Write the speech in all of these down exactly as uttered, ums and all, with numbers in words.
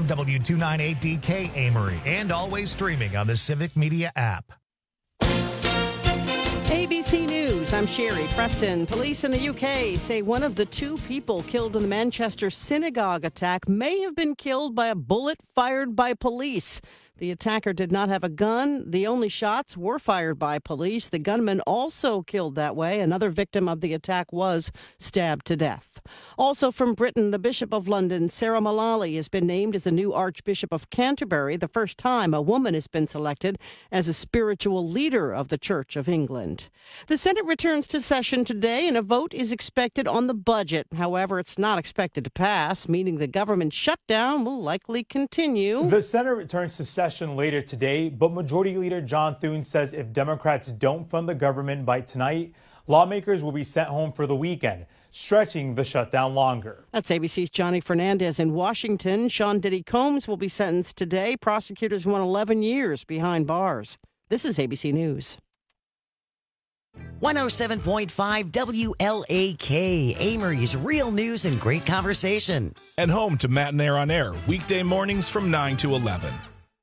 from W two ninety-eight D K Amory, and always streaming on the Civic Media app. A B C News, I'm Sherry Preston. Police in the U K say one of the two people killed in the Manchester synagogue attack may have been killed by a bullet fired by police. The attacker did not have a gun. The only shots were fired by police. The gunman also killed that way. Another victim of the attack was stabbed to death. Also from Britain, the Bishop of London, Sarah Mullally, has been named as the new Archbishop of Canterbury, the first time a woman has been selected as a spiritual leader of the Church of England. The Senate returns to session today, and a vote is expected on the budget. However, it's not expected to pass, meaning the government shutdown will likely continue. The Senate returns to session later today, but Majority Leader John Thune says if Democrats don't fund the government by tonight, lawmakers will be sent home for the weekend, stretching the shutdown longer. That's A B C's Johnny Fernandez in Washington. Sean Diddy Combs will be sentenced today. Prosecutors want eleven years behind bars. This is A B C News. one oh seven point five W L A K, Amory's Real News and Great Conversation. And home to Matt and Air on Air, weekday mornings from nine to eleven.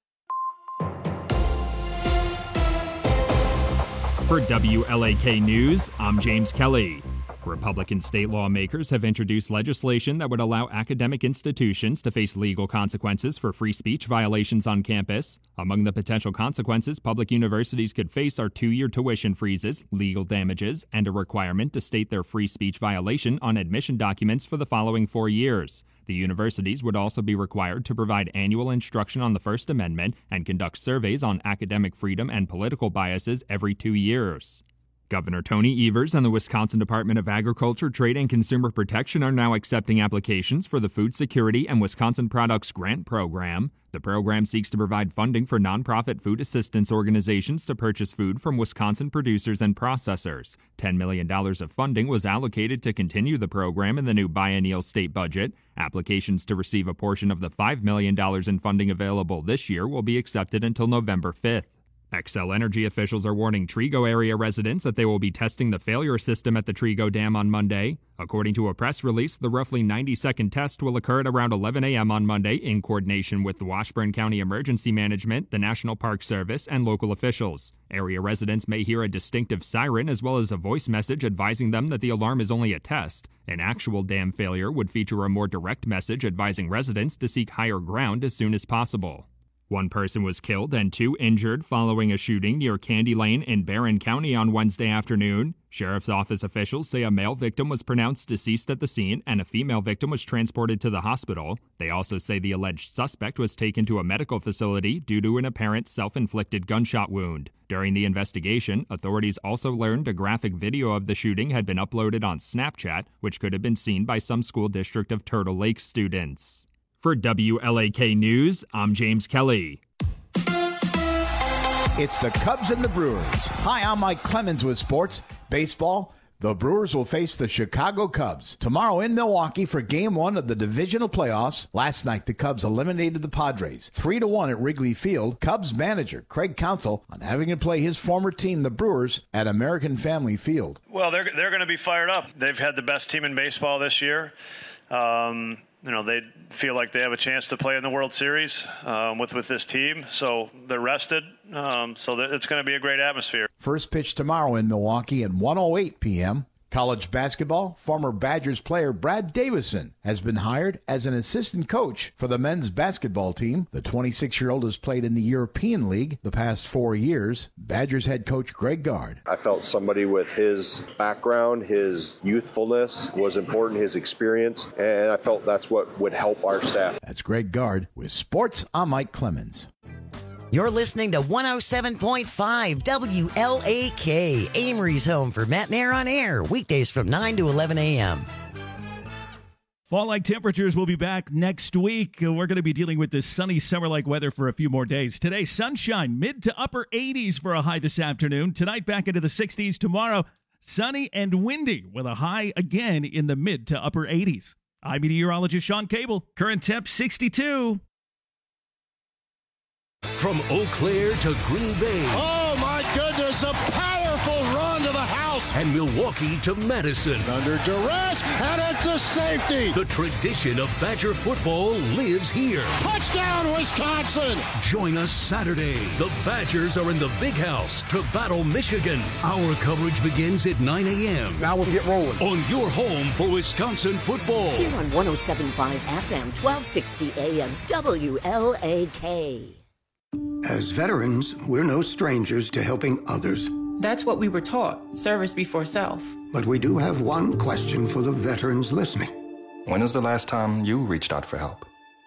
For W L A K News, I'm James Kelly. Republican state lawmakers have introduced legislation that would allow academic institutions to face legal consequences for free speech violations on campus. Among the potential consequences public universities could face are two-year tuition freezes, legal damages, and a requirement to state their free speech violation on admission documents for the following four years. The universities would also be required to provide annual instruction on the First Amendment and conduct surveys on academic freedom and political biases every two years. Governor Tony Evers and the Wisconsin Department of Agriculture, Trade, and Consumer Protection are now accepting applications for the Food Security and Wisconsin Products Grant Program. The program seeks to provide funding for nonprofit food assistance organizations to purchase food from Wisconsin producers and processors. ten million dollars of funding was allocated to continue the program in the new biennial state budget. Applications to receive a portion of the five million dollars in funding available this year will be accepted until November fifth. Xcel Energy officials are warning Trigo area residents that they will be testing the failure system at the Trigo Dam on Monday. According to a press release, the roughly ninety-second test will occur at around eleven a.m. on Monday in coordination with the Washburn County Emergency Management, the National Park Service, and local officials. Area residents may hear a distinctive siren as well as a voice message advising them that the alarm is only a test. An actual dam failure would feature a more direct message advising residents to seek higher ground as soon as possible. One person was killed and two injured following a shooting near Candy Lane in Barron County on Wednesday afternoon. Sheriff's Office officials say a male victim was pronounced deceased at the scene and a female victim was transported to the hospital. They also say the alleged suspect was taken to a medical facility due to an apparent self-inflicted gunshot wound. During the investigation, authorities also learned a graphic video of the shooting had been uploaded on Snapchat, which could have been seen by some school district of Turtle Lake students. For W L A K News, I'm James Kelly. It's the Cubs and the Brewers. Hi, I'm Mike Clemens with sports. Baseball, the Brewers will face the Chicago Cubs tomorrow in Milwaukee for game one of the divisional playoffs. Last night, the Cubs eliminated the Padres three to one at Wrigley Field. Cubs manager Craig Counsell on having to play his former team, the Brewers, at American Family Field. Well, they're, they're going to be fired up. They've had the best team in baseball this year. Um, You know, they feel like they have a chance to play in the World Series um, with, with this team. So they're rested. Um, so it's going to be a great atmosphere. First pitch tomorrow in Milwaukee at one oh eight p.m. College basketball, former Badgers player Brad Davison has been hired as an assistant coach for the men's basketball team. The twenty-six-year-old has played in the European League the past four years. Badgers head coach Greg Gard. I felt somebody with his background, his youthfulness was important, his experience, and I felt that's what would help our staff. That's Greg Gard with Sports. I'm Mike Clemens. You're listening to one oh seven point five W L A K, Amory's home for Matt and Air on Air, weekdays from nine to eleven a.m. Fall-like temperatures will be back next week. We're going to be dealing with this sunny summer-like weather for a few more days. Today, sunshine, mid to upper eighties for a high this afternoon. Tonight, back into the sixties. Tomorrow, sunny and windy with a high again in the mid to upper eighties. I'm meteorologist Sean Cable. Current temp sixty-two. From Eau Claire to Green Bay. Oh, my goodness, a powerful run to the house. Rouse. And Milwaukee to Madison. Under duress, and it's a safety. The tradition of Badger football lives here. Touchdown, Wisconsin. Join us Saturday. The Badgers are in the Big House to battle Michigan. Our coverage begins at nine a.m. Now we'll get rolling. On your home for Wisconsin football. Here on one oh seven point five F M, twelve sixty A M, W L A K. As veterans, we're no strangers to helping others. That's what we were taught, service before self. But we do have one question for the veterans listening. When was the last time you reached out for help?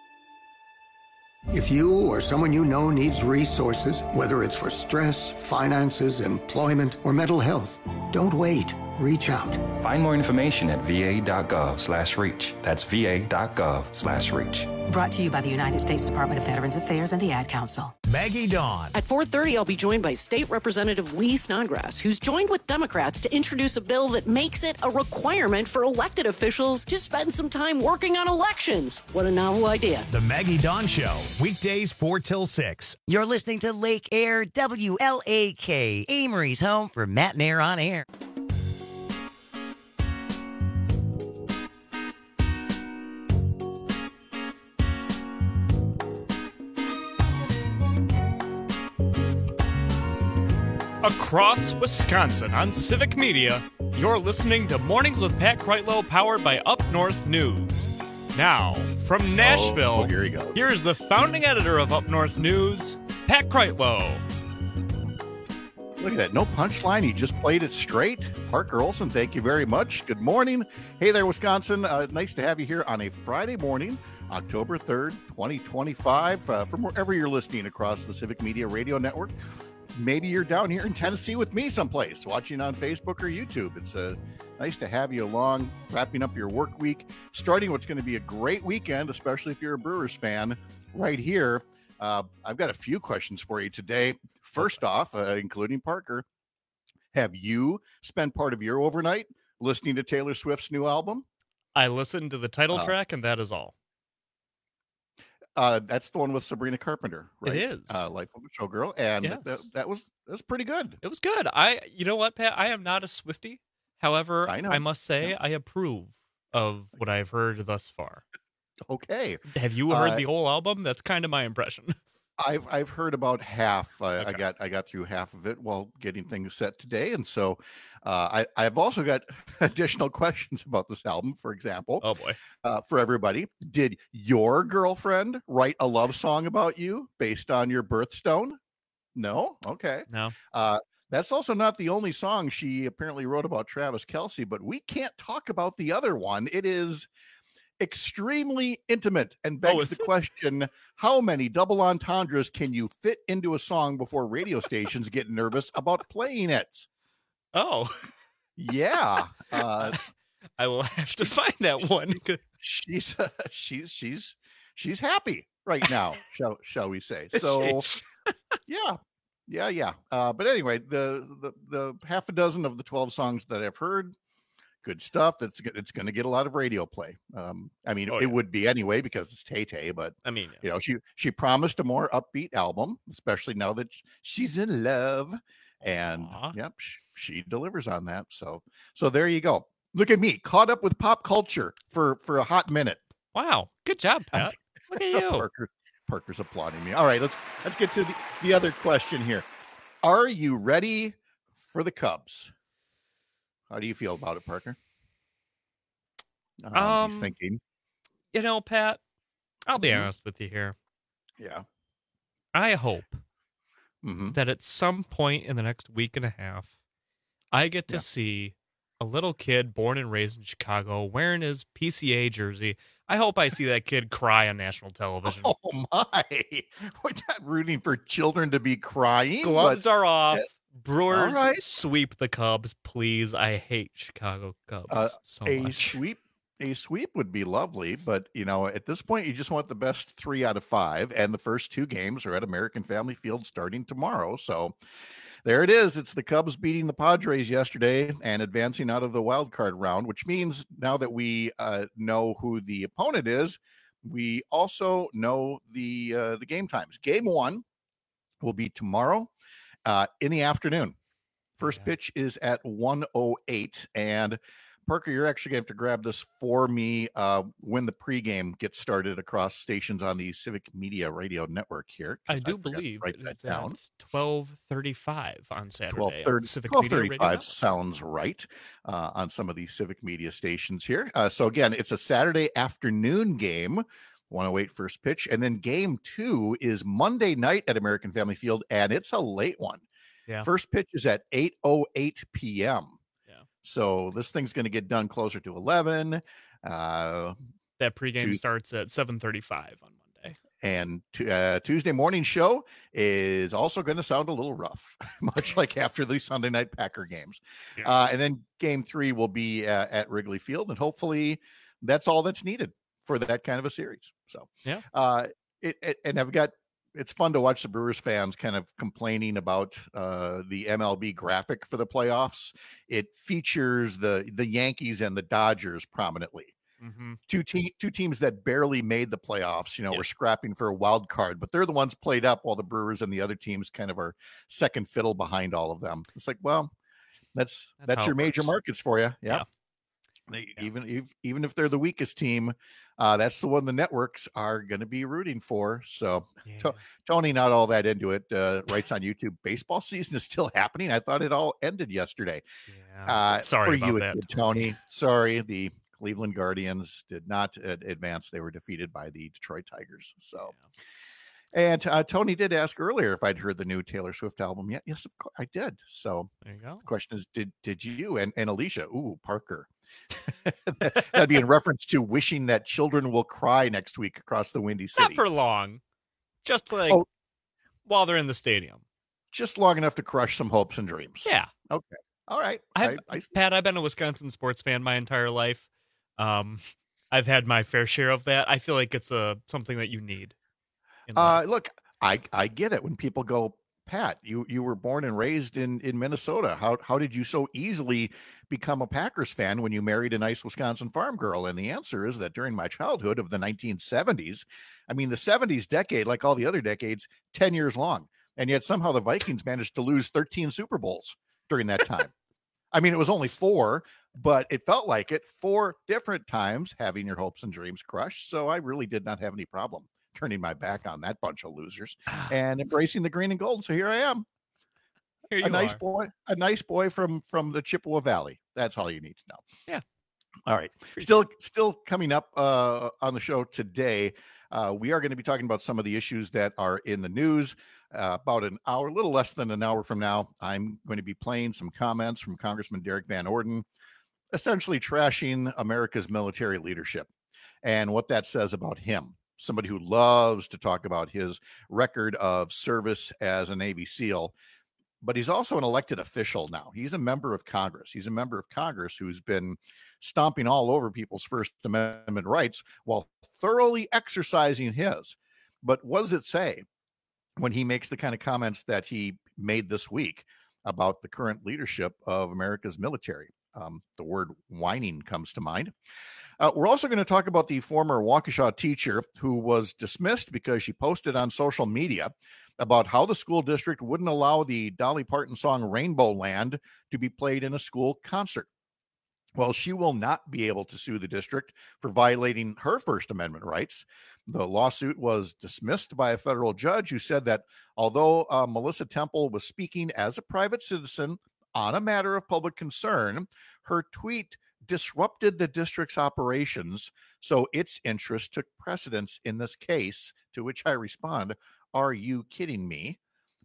If you or someone you know needs resources, whether it's for stress, finances, employment, or mental health, don't wait. Reach out. Find more information at va.gov slash reach. That's va.gov slash reach. Brought to you by the United States Department of Veterans Affairs and the Ad Council. Maggie Dawn. At four thirty, I'll be joined by State Representative Lee Snodgrass, who's joined with Democrats to introduce a bill that makes it a requirement for elected officials to spend some time working on elections. What a novel idea. The Maggie Dawn Show, weekdays four till six. You're listening to Lake Air, W L A K, Amory's home for Matt and Air on Air. Across Wisconsin on Civic Media, you're listening to Mornings with Pat Kreitlow, powered by Up North News. Now, from Nashville, oh, oh, here, we go. Here's the founding editor of Up North News, Pat Kreitlow. Look at that. No punchline. He just played it straight. Parker Olson, thank you very much. Good morning. Hey there, Wisconsin. Uh, nice to have you here on a Friday morning, October third, twenty twenty-five, uh, from wherever you're listening across the Civic Media Radio Network. Maybe you're down here in Tennessee with me someplace, watching on Facebook or YouTube. It's uh, nice to have you along, wrapping up your work week, starting what's going to be a great weekend, especially if you're a Brewers fan, right here. Uh, I've got a few questions for you today. First off, uh, including Parker, have you spent part of your overnight listening to Taylor Swift's new album? I listened to the title uh, track, and that is all. Uh, that's the one with Sabrina Carpenter, right? It is. Uh, Life of a Showgirl, and yes. that, that was that was pretty good. It was good. I, you know what, Pat? I am not a Swiftie. However, I, know. I must say yeah. I approve of what I've heard thus far. Okay. Have you heard uh, the whole album? That's kind of my impression. I've I've heard about half. Uh, okay. I got I got through half of it while getting things set today, and so uh, I I've also got additional questions about this album. For example, oh boy, uh, for everybody, did your girlfriend write a love song about you based on your birthstone? No. Okay. No. Uh, that's also not the only song she apparently wrote about Travis Kelce, but we can't talk about the other one. It is extremely intimate and begs oh, the it? question, how many double entendres can you fit into a song before radio stations get nervous about playing it? Oh, yeah. Uh, I will have to find that one. she's uh, she's she's she's happy right now, shall shall we say. So yeah. Yeah, yeah. Uh, but anyway, the, the the half a dozen of the twelve songs that I've heard, good stuff. That's it's going to get a lot of radio play. Um, I mean, oh, it yeah. would be anyway because it's Tay Tay. But I mean, yeah. you know, she she promised a more upbeat album, especially now that she's in love, and Aww. yep, she, she delivers on that. So so there you go. Look at me, caught up with pop culture for for a hot minute. Wow, good job, Pat. Look at you. Parker, Parker's applauding me. All right, let's let's get to the, the other question here. Are you ready for the Cubs? How do you feel about it, Parker? Um, um, he's thinking. You know, Pat, I'll be mm-hmm. honest with you here. Yeah. I hope mm-hmm. that at some point in the next week and a half, I get to yeah. see a little kid born and raised in Chicago wearing his P C A jersey. I hope I see that kid cry on national television. Oh, my. We're not rooting for children to be crying. Gloves but... are off. Brewers right. sweep the Cubs, please. I hate Chicago Cubs uh, so a much. Sweep, a sweep would be lovely, but, you know, at this point, you just want the best three out of five, and the first two games are at American Family Field starting tomorrow, so... There it is. It's the Cubs beating the Padres yesterday and advancing out of the wild card round, which means now that we uh, know who the opponent is, we also know the uh, the game times. Game one will be tomorrow uh, in the afternoon. First yeah. pitch is at one oh eight. And Parker, you're actually going to have to grab this for me uh, when the pregame gets started across stations on the Civic Media Radio Network here. I do I believe write that down. twelve thirty-five on Saturday. twelve thirty, Civic twelve thirty-five sounds right uh, on some of these Civic Media stations here. Uh, so again, it's a Saturday afternoon game. one oh eight first pitch. And then game two is Monday night at American Family Field, and it's a late one. Yeah. First pitch is at eight oh eight p.m. So this thing's going to get done closer to eleven. Uh, that pregame to, starts at seven thirty-five on Monday. And t- uh, Tuesday morning show is also going to sound a little rough, much like after the Sunday night Packer games. Yeah. Uh, and then game three will be uh, at Wrigley Field. And hopefully that's all that's needed for that kind of a series. So, yeah. Uh, it, it, and I've got, it's fun to watch the Brewers fans kind of complaining about uh, the M L B graphic for the playoffs. It features the the Yankees and the Dodgers prominently. Mm-hmm. Two te- two teams that barely made the playoffs, you know, yeah. were scrapping for a wild card, but they're the ones played up while the Brewers and the other teams kind of are second fiddle behind all of them. It's like, well, that's that's, that's your major works. markets for you. Yeah. yeah. They, yeah. Even if even if they're the weakest team, uh, that's the one the networks are going to be rooting for. So yeah. to, Tony, not all that into it, uh, writes on YouTube. Baseball season is still happening. I thought it all ended yesterday. Yeah. Uh, Sorry for about you, that, Tony. Sorry, the Cleveland Guardians did not uh, advance. They were defeated by the Detroit Tigers. So. Yeah. And uh, Tony did ask earlier if I'd heard the new Taylor Swift album yet. Yes, of course I did. So there you go. The question is, did did you? And, and Alicia, ooh, Parker. That'd be in reference to wishing that children will cry next week across the Windy City. Not for long. Just like oh, while they're in the stadium. Just long enough to crush some hopes and dreams. Yeah. Okay. All right. I've, I, I Pat, I've been a Wisconsin sports fan my entire life. Um, I've had my fair share of that. I feel like it's a something that you need. Uh, look, I, I get it when people go, Pat, you, you were born and raised in, in Minnesota. How how did you so easily become a Packers fan when you married a nice Wisconsin farm girl? And the answer is that during my childhood of the nineteen seventies, I mean, the seventies decade, like all the other decades, ten years long. And yet somehow the Vikings managed to lose thirteen Super Bowls during that time. I mean, it was only four, but it felt like it four different times, having your hopes and dreams crushed. So I really did not have any problem turning my back on that bunch of losers and embracing the green and gold. So here I am, here you a nice are. boy, a nice boy from, from the Chippewa Valley. That's all you need to know. Yeah. All right. Still, still coming up uh, on the show today. Uh, we are going to be talking about some of the issues that are in the news. Uh, about an hour, a little less than an hour from now, I'm going to be playing some comments from Congressman Derek Van Orden, essentially trashing America's military leadership and what that says about him. Somebody who loves to talk about his record of service as a Navy SEAL, but he's also an elected official now. He's a member of Congress. He's a member of Congress who's been stomping all over people's First Amendment rights while thoroughly exercising his. But what does it say when he makes the kind of comments that he made this week about the current leadership of America's military? Um, the word whining comes to mind. Uh, we're also going to talk about the former Waukesha teacher who was dismissed because she posted on social media about how the school district wouldn't allow the Dolly Parton song Rainbow Land to be played in a school concert. Well, she will not be able to sue the district for violating her First Amendment rights. The lawsuit was dismissed by a federal judge who said that although uh, Melissa Temple was speaking as a private citizen on a matter of public concern, her tweet disrupted the district's operations, so its interest took precedence in this case, to which I respond, are you kidding me?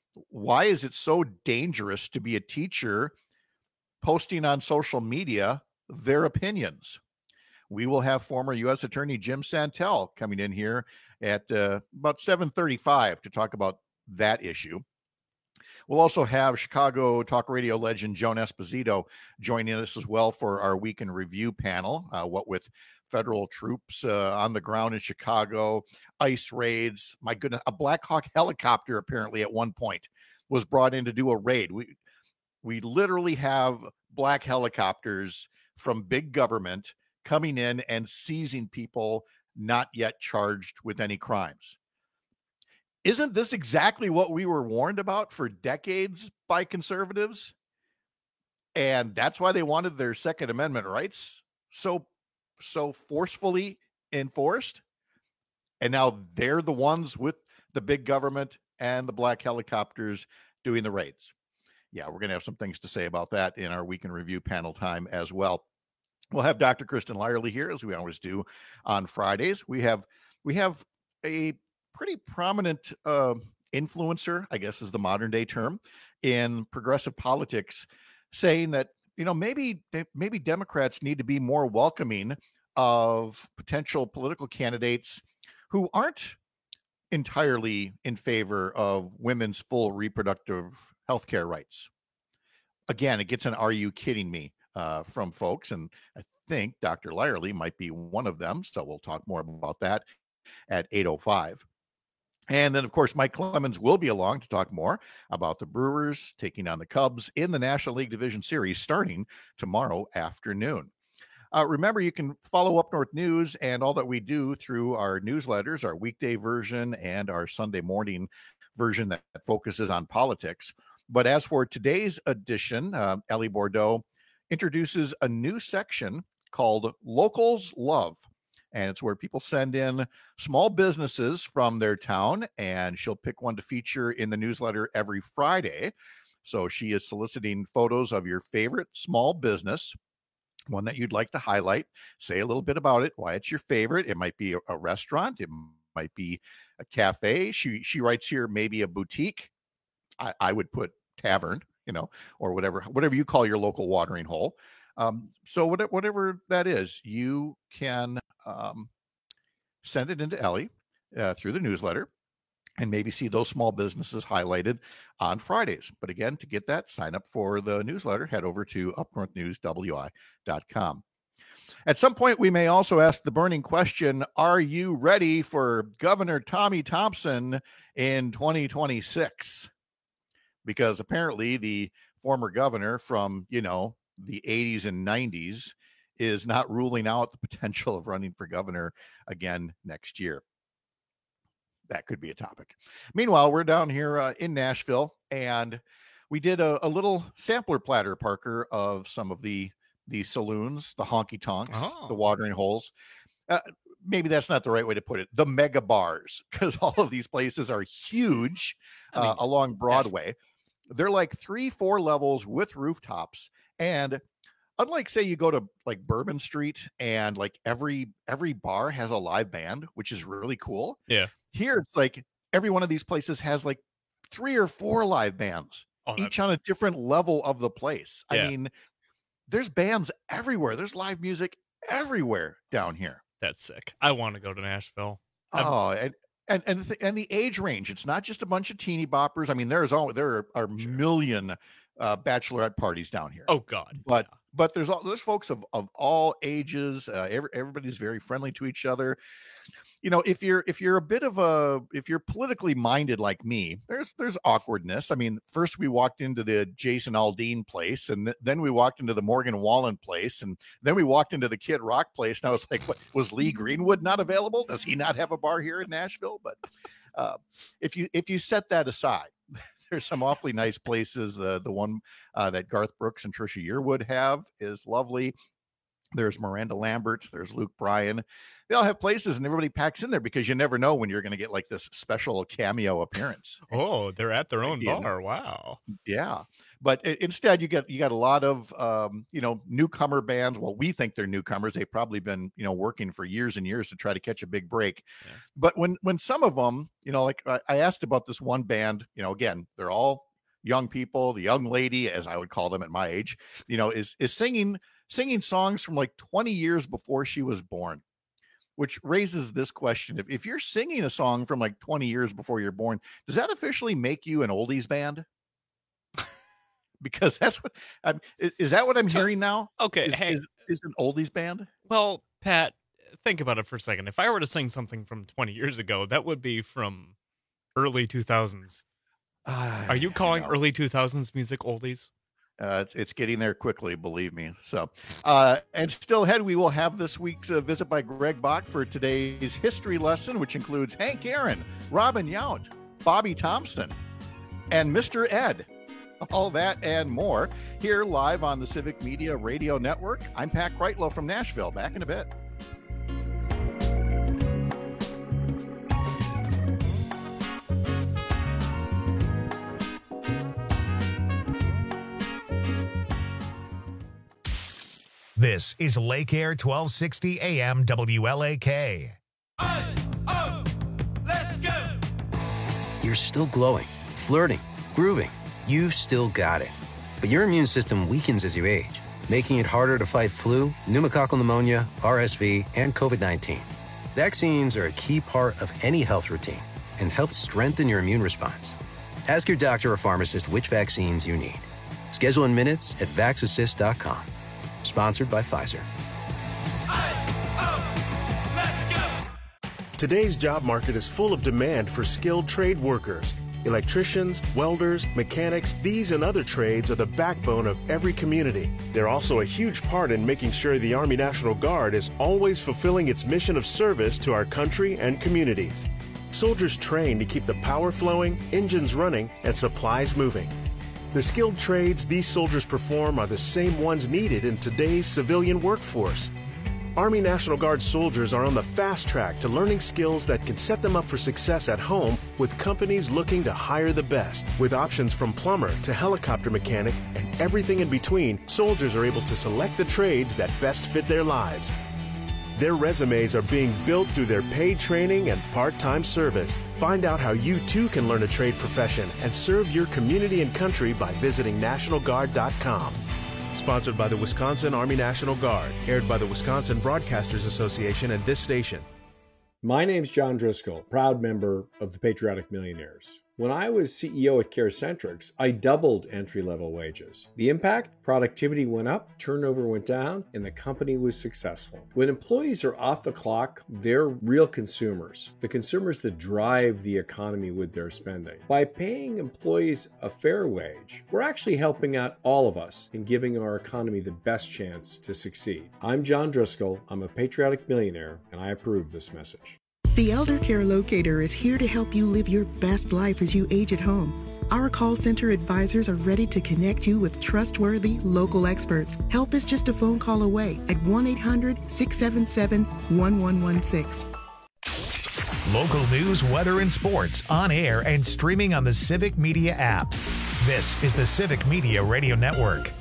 Why is it so dangerous to be a teacher posting on social media their opinions? We will have former U S Attorney Jim Santel coming in here at uh, about seven thirty-five to talk about that issue. We'll also have Chicago talk radio legend Joan Esposito joining us as well for our week in review panel. Uh, what with federal troops uh, on the ground in Chicago, ICE raids. My goodness, a Black Hawk helicopter apparently at one point was brought in to do a raid. We we literally have black helicopters from big government coming in and seizing people not yet charged with any crimes. Isn't this exactly what we were warned about for decades by conservatives? And that's why they wanted their Second Amendment rights so, so forcefully enforced. And now they're the ones with the big government and the black helicopters doing the raids. Yeah, we're going to have some things to say about that in our Week in Review panel time as well. We'll have Doctor Kristen Lyerly here, as we always do on Fridays. We have we have a pretty prominent uh, influencer, I guess is the modern day term, in progressive politics, saying that, you know, maybe maybe Democrats need to be more welcoming of potential political candidates who aren't entirely in favor of women's full reproductive health care rights. Again, it gets an "Are you kidding me?" Uh, from folks, and I think Doctor Lyerly might be one of them. So we'll talk more about that at eight oh five. And then, of course, Mike Clemens will be along to talk more about the Brewers taking on the Cubs in the National League Division Series starting tomorrow afternoon. Uh, remember, you can follow Up North News and all that we do through our newsletters, our weekday version and our Sunday morning version that focuses on politics. But as for today's edition, uh, Ellie Bordeaux introduces a new section called Locals Love. And it's where people send in small businesses from their town, and she'll pick one to feature in the newsletter every Friday. So she is soliciting photos of your favorite small business, one that you'd like to highlight, say a little bit about it, why it's your favorite. It might be a, a restaurant. It might be a cafe. She, she writes here, maybe a boutique. I, I would put tavern, you know, or whatever, whatever you call your local watering hole. Um, so whatever, whatever that is, you can um, send it into Ellie uh, through the newsletter and maybe see those small businesses highlighted on Fridays. But again, to get that, sign up for the newsletter, head over to up north news w i dot com. At some point, we may also ask the burning question, are you ready for Governor Tommy Thompson in twenty twenty-six? Because apparently the former governor from, you know, the eighties and nineties is not ruling out the potential of running for governor again next year. That could be a topic. Meanwhile, we're down here uh, in Nashville, and we did a, a little sampler platter, Parker, of some of the the saloons, the honky tonks, oh. the watering holes. Uh, maybe that's not the right way to put it. The mega bars, because all of these places are huge uh, I mean, along Broadway. They're like three, four levels with rooftops. And unlike, say, you go to like Bourbon Street and like every every bar has a live band, which is really cool. Yeah. Here, it's like every one of these places has like three or four live bands, oh, each on a different level of the place. Yeah. I mean, there's bands everywhere. There's live music everywhere down here. That's sick. I want to go to Nashville. I'm... Oh, and and and the, and the age range. It's not just a bunch of teeny boppers. I mean, there's all there are, are sure. million uh, bachelorette parties down here. Oh God, but yeah. but there's all there's folks of of all ages. Uh, every, everybody's very friendly to each other. You know, if you're if you're a bit of a if you're politically minded like me, there's there's awkwardness. I mean, first we walked into the Jason Aldean place, and th- then we walked into the Morgan Wallen place, and then we walked into the Kid Rock place. And I was like, what, was Lee Greenwood not available? Does he not have a bar here in Nashville? But uh, if you if you set that aside, there's some awfully nice places. The the one uh, that Garth Brooks and Trisha Yearwood have is lovely. There's Miranda Lambert. There's Luke Bryan. They all have places, and everybody packs in there because you never know when you're going to get like this special cameo appearance. Oh, they're at their own yeah. bar. Wow. Yeah. But instead, you get you got a lot of um, you know newcomer bands. Well, we think they're newcomers. They've probably been you know working for years and years to try to catch a big break. Yeah. But when when some of them, you know, like I, I asked about this one band. You know, again, they're all young people. The young lady, as I would call them at my age, you know, is is singing. singing songs from like twenty years before she was born, which raises this question. If, if you're singing a song from like twenty years before you're born, does that officially make you an oldies band? Because that's what I'm, is, is that what I'm so, hearing now? Okay. Is, hey, is, is an oldies band? Well, Pat, think about it for a second. If I were to sing something from twenty years ago, that would be from early two thousands. Uh, Are you calling early two thousands music oldies? Uh, it's it's getting there quickly, believe me. So, uh, and still ahead, we will have this week's uh, visit by Greg Bach for today's history lesson, which includes Hank Aaron, Robin Yount, Bobby Thompson, and Mister Ed. All that and more here live on the Civic Media Radio Network. I'm Pat Kreitlow from Nashville. Back in a bit. This is Lake Air twelve sixty A M W L A K. You're still glowing, flirting, grooving. You've still got it. But your immune system weakens as you age, making it harder to fight flu, pneumococcal pneumonia, R S V, and COVID nineteen. Vaccines are a key part of any health routine and help strengthen your immune response. Ask your doctor or pharmacist which vaccines you need. Schedule in minutes at vax assist dot com. Sponsored by Pfizer. Today's job market is full of demand for skilled trade workers. Electricians, welders, mechanics, these and other trades are the backbone of every community. They're also a huge part in making sure the Army National Guard is always fulfilling its mission of service to our country and communities. Soldiers train to keep the power flowing, engines running, and supplies moving. The skilled trades these soldiers perform are the same ones needed in today's civilian workforce. Army National Guard soldiers are on the fast track to learning skills that can set them up for success at home with companies looking to hire the best. With options from plumber to helicopter mechanic and everything in between, soldiers are able to select the trades that best fit their lives. Their resumes are being built through their paid training and part-time service. Find out how you too can learn a trade profession and serve your community and country by visiting national guard dot com. Sponsored by the Wisconsin Army National Guard, aired by the Wisconsin Broadcasters Association and this station. My name's John Driscoll, proud member of the Patriotic Millionaires. When I was C E O at CareCentrix, I doubled entry-level wages. The impact? Productivity went up, turnover went down, and the company was successful. When employees are off the clock, they're real consumers, the consumers that drive the economy with their spending. By paying employees a fair wage, we're actually helping out all of us in giving our economy the best chance to succeed. I'm John Driscoll, I'm a patriotic millionaire, and I approve this message. The Elder Care Locator is here to help you live your best life as you age at home. Our call center advisors are ready to connect you with trustworthy local experts. Help is just a phone call away at one eight hundred, six seven seven, one one one six. Local news, weather, and sports on air and streaming on the Civic Media app. This is the Civic Media Radio Network.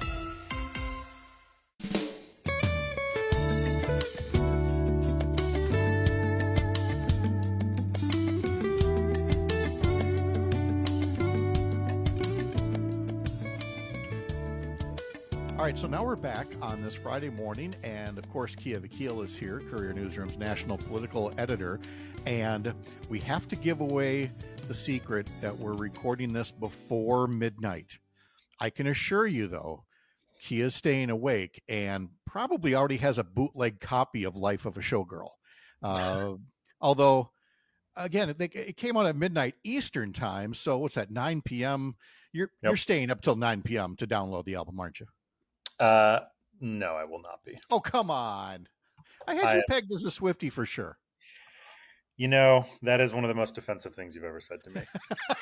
All right, so now we're back on this Friday morning, and of course, Kia Vakil is here, Courier Newsroom's national political editor, and we have to give away the secret that we're recording this before midnight. I can assure you, though, Kia's staying awake and probably already has a bootleg copy of Life of a Showgirl. Uh, although, again, it, it came out at midnight Eastern time, so what's that, nine p.m.? You're yep. you're staying up till nine p.m. to download the album, aren't you? Uh, no, I will not be. Oh, come on. I had you I, pegged as a Swiftie for sure. You know, that is one of the most offensive things you've ever said to me.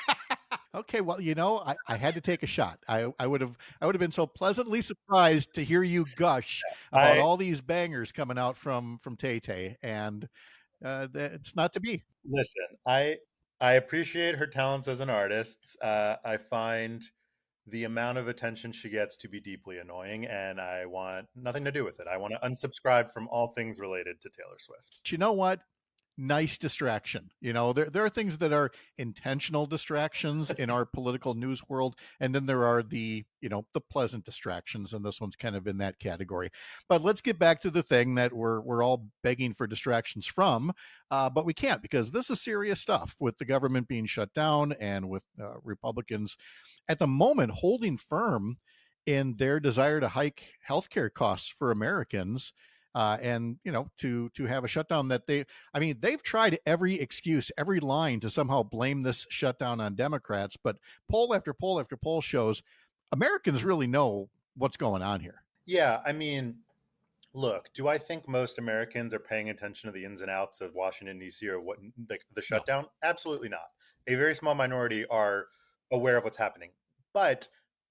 Okay, well, you know, I, I had to take a shot. I, I would have I would have been so pleasantly surprised to hear you gush about I, all these bangers coming out from from Tay Tay, and uh, it's not to be. Listen, I I appreciate her talents as an artist. Uh, I find the amount of attention she gets to be deeply annoying, and I want nothing to do with it. I want to unsubscribe from all things related to Taylor Swift. You know what? Nice distraction. You know, there there are things that are intentional distractions in our political news world, and then there are the, you know, the pleasant distractions, and this one's kind of in that category. But let's get back to the thing that we're we're all begging for distractions from, uh, but we can't, because this is serious stuff with the government being shut down and with uh, Republicans at the moment holding firm in their desire to hike healthcare costs for Americans. Uh, and, you know, to to have a shutdown that they, I mean, they've tried every excuse, every line to somehow blame this shutdown on Democrats. But poll after poll after poll shows Americans really know what's going on here. Yeah, I mean, look, do I think most Americans are paying attention to the ins and outs of Washington, D C or what the, the shutdown? No. Absolutely not. A very small minority are aware of what's happening. But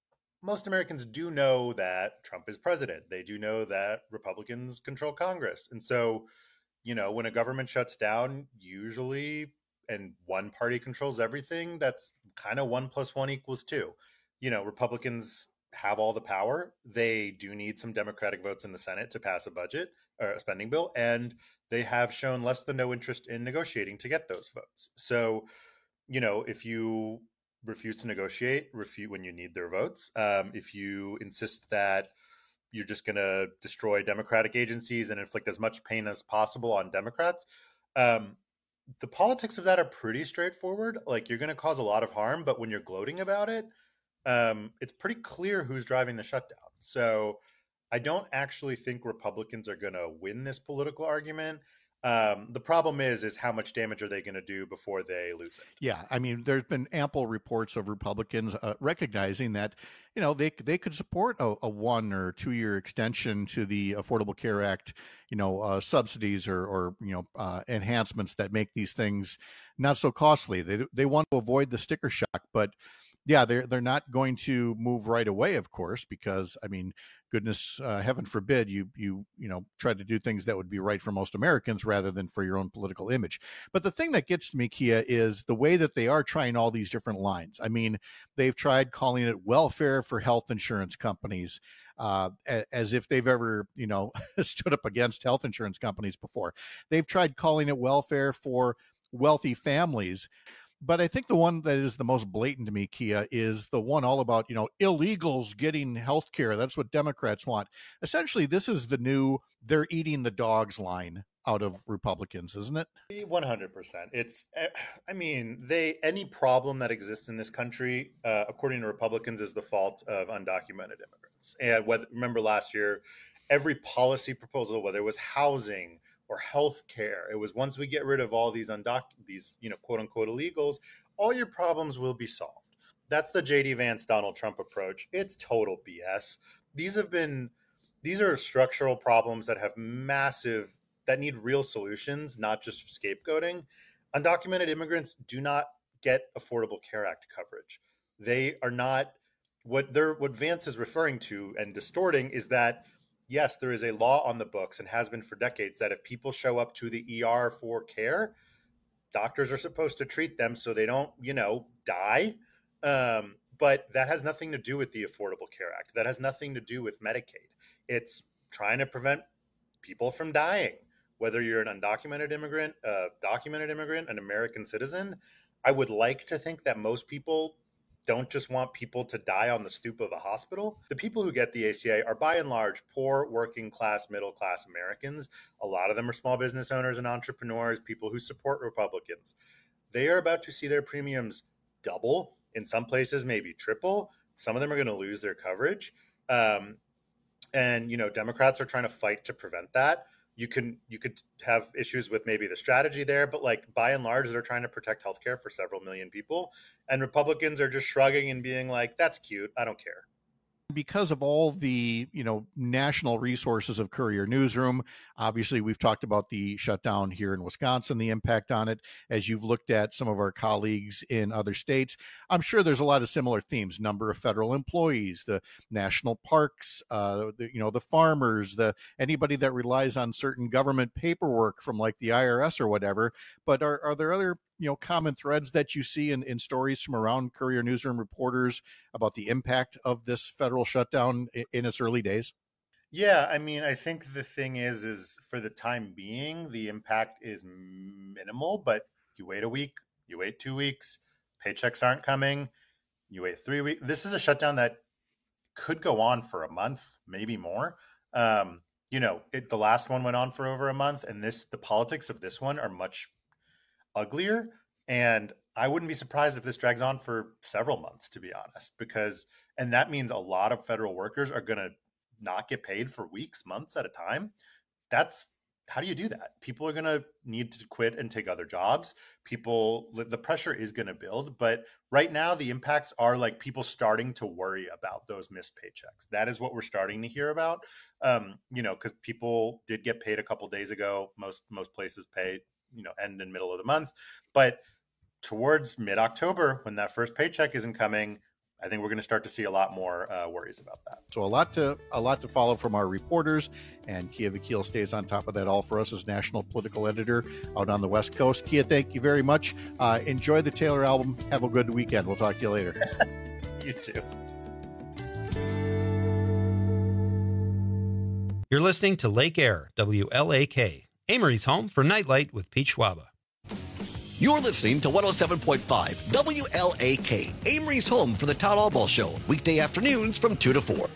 most Americans do know that Trump is president. They do know that Republicans control Congress. And so, you know, when a government shuts down, usually, and one party controls everything, that's kind of one plus one equals two. You know, Republicans have all the power. They do need some Democratic votes in the Senate to pass a budget or a spending bill, and they have shown less than no interest in negotiating to get those votes. So, you know, if you refuse to negotiate, refute when you need their votes, um, if you insist that you're just going to destroy Democratic agencies and inflict as much pain as possible on Democrats, um, the politics of that are pretty straightforward. Like, you're going to cause a lot of harm, but when you're gloating about it, um, it's pretty clear who's driving the shutdown. So I don't actually think Republicans are going to win this political argument. Um, the problem is, is how much damage are they going to do before they lose it? Yeah, I mean, there's been ample reports of Republicans uh, recognizing that, you know, they they could support a, a one or two year extension to the Affordable Care Act, you know, uh, subsidies or, or you know, uh, enhancements that make these things not so costly. They they want to avoid the sticker shock, but yeah, they're they're not going to move right away, of course, because I mean, goodness, uh, heaven forbid you you you know try to do things that would be right for most Americans rather than for your own political image. But the thing that gets to me, Kia, is the way that they are trying all these different lines. I mean, they've tried calling it welfare for health insurance companies, uh, as if they've ever you know stood up against health insurance companies before. They've tried calling it welfare for wealthy families. But I think the one that is the most blatant to me, Kia, is the one all about, you know, illegals getting health care. That's what Democrats want. Essentially, this is the new they're eating the dogs line out of Republicans, isn't it? one hundred percent. It's, I mean, they any problem that exists in this country, uh, according to Republicans, is the fault of undocumented immigrants. And whether, remember last year, every policy proposal, whether it was housing or health care, it was once we get rid of all these undoc these, you know, quote unquote illegals, all your problems will be solved. That's the J D Vance Donald Trump approach. It's total B S. These have been, these are structural problems that have massive, that need real solutions, not just scapegoating. Undocumented immigrants do not get Affordable Care Act coverage. They are not, what they're, what Vance is referring to and distorting is that yes, there is a law on the books and has been for decades that if people show up to the E R for care, doctors are supposed to treat them so they don't, you know, die. Um, but that has nothing to do with the Affordable Care Act. That has nothing to do with Medicaid. It's trying to prevent people from dying, whether you're an undocumented immigrant, a documented immigrant, an American citizen. I would like to think that most people don't just want people to die on the stoop of a hospital. The people who get the A C A are by and large poor, working class, middle class Americans. A lot of them are small business owners and entrepreneurs, people who support Republicans. They are about to see their premiums double, in some places maybe triple. Some of them are going to lose their coverage. Um, and, you know, Democrats are trying to fight to prevent that. You can you could have issues with maybe the strategy there, but like by and large, they're trying to protect healthcare for several million people. And Republicans are just shrugging and being like, that's cute. I don't care. Because of all the, you know, national resources of Courier Newsroom, obviously we've talked about the shutdown here in Wisconsin, the impact on it, as you've looked at some of our colleagues in other states. I'm sure there's a lot of similar themes: number of federal employees, the national parks, uh, the, you know, the farmers, the anybody that relies on certain government paperwork from like the I R S or whatever. But are, are there other you know, common threads that you see in, in stories from around Courier Newsroom reporters about the impact of this federal shutdown in, in its early days? Yeah, I mean, I think the thing is, is for the time being, the impact is minimal, but you wait a week, you wait two weeks, paychecks aren't coming, you wait three weeks. This is a shutdown that could go on for a month, maybe more. Um, you know, it, the last one went on for over a month, and this, the politics of this one are much uglier. And I wouldn't be surprised if this drags on for several months, to be honest, because, and that means a lot of federal workers are going to not get paid for weeks, months at a time. That's, how do you do that? People are going to need to quit and take other jobs. People, the pressure is going to build, but right now the impacts are like people starting to worry about those missed paychecks. That is what we're starting to hear about. Um, you know, because people did get paid a couple days ago. Most, most places pay, you know, end in middle of the month, but towards mid-October, when that first paycheck isn't coming, I think we're going to start to see a lot more uh, worries about that. So a lot to a lot to follow from our reporters, and Kia Vakil stays on top of that all for us as national political editor out on the West Coast. Kia, thank you very much. Uh, enjoy the Taylor album. Have a good weekend. We'll talk to you later. You too. You're listening to Lake Air, W L A K, Amory's home for Nightlight with Pete Schwaba. You're listening to one oh seven point five W L A K, Amory's home for the Todd Albaugh Show, weekday afternoons from two to four.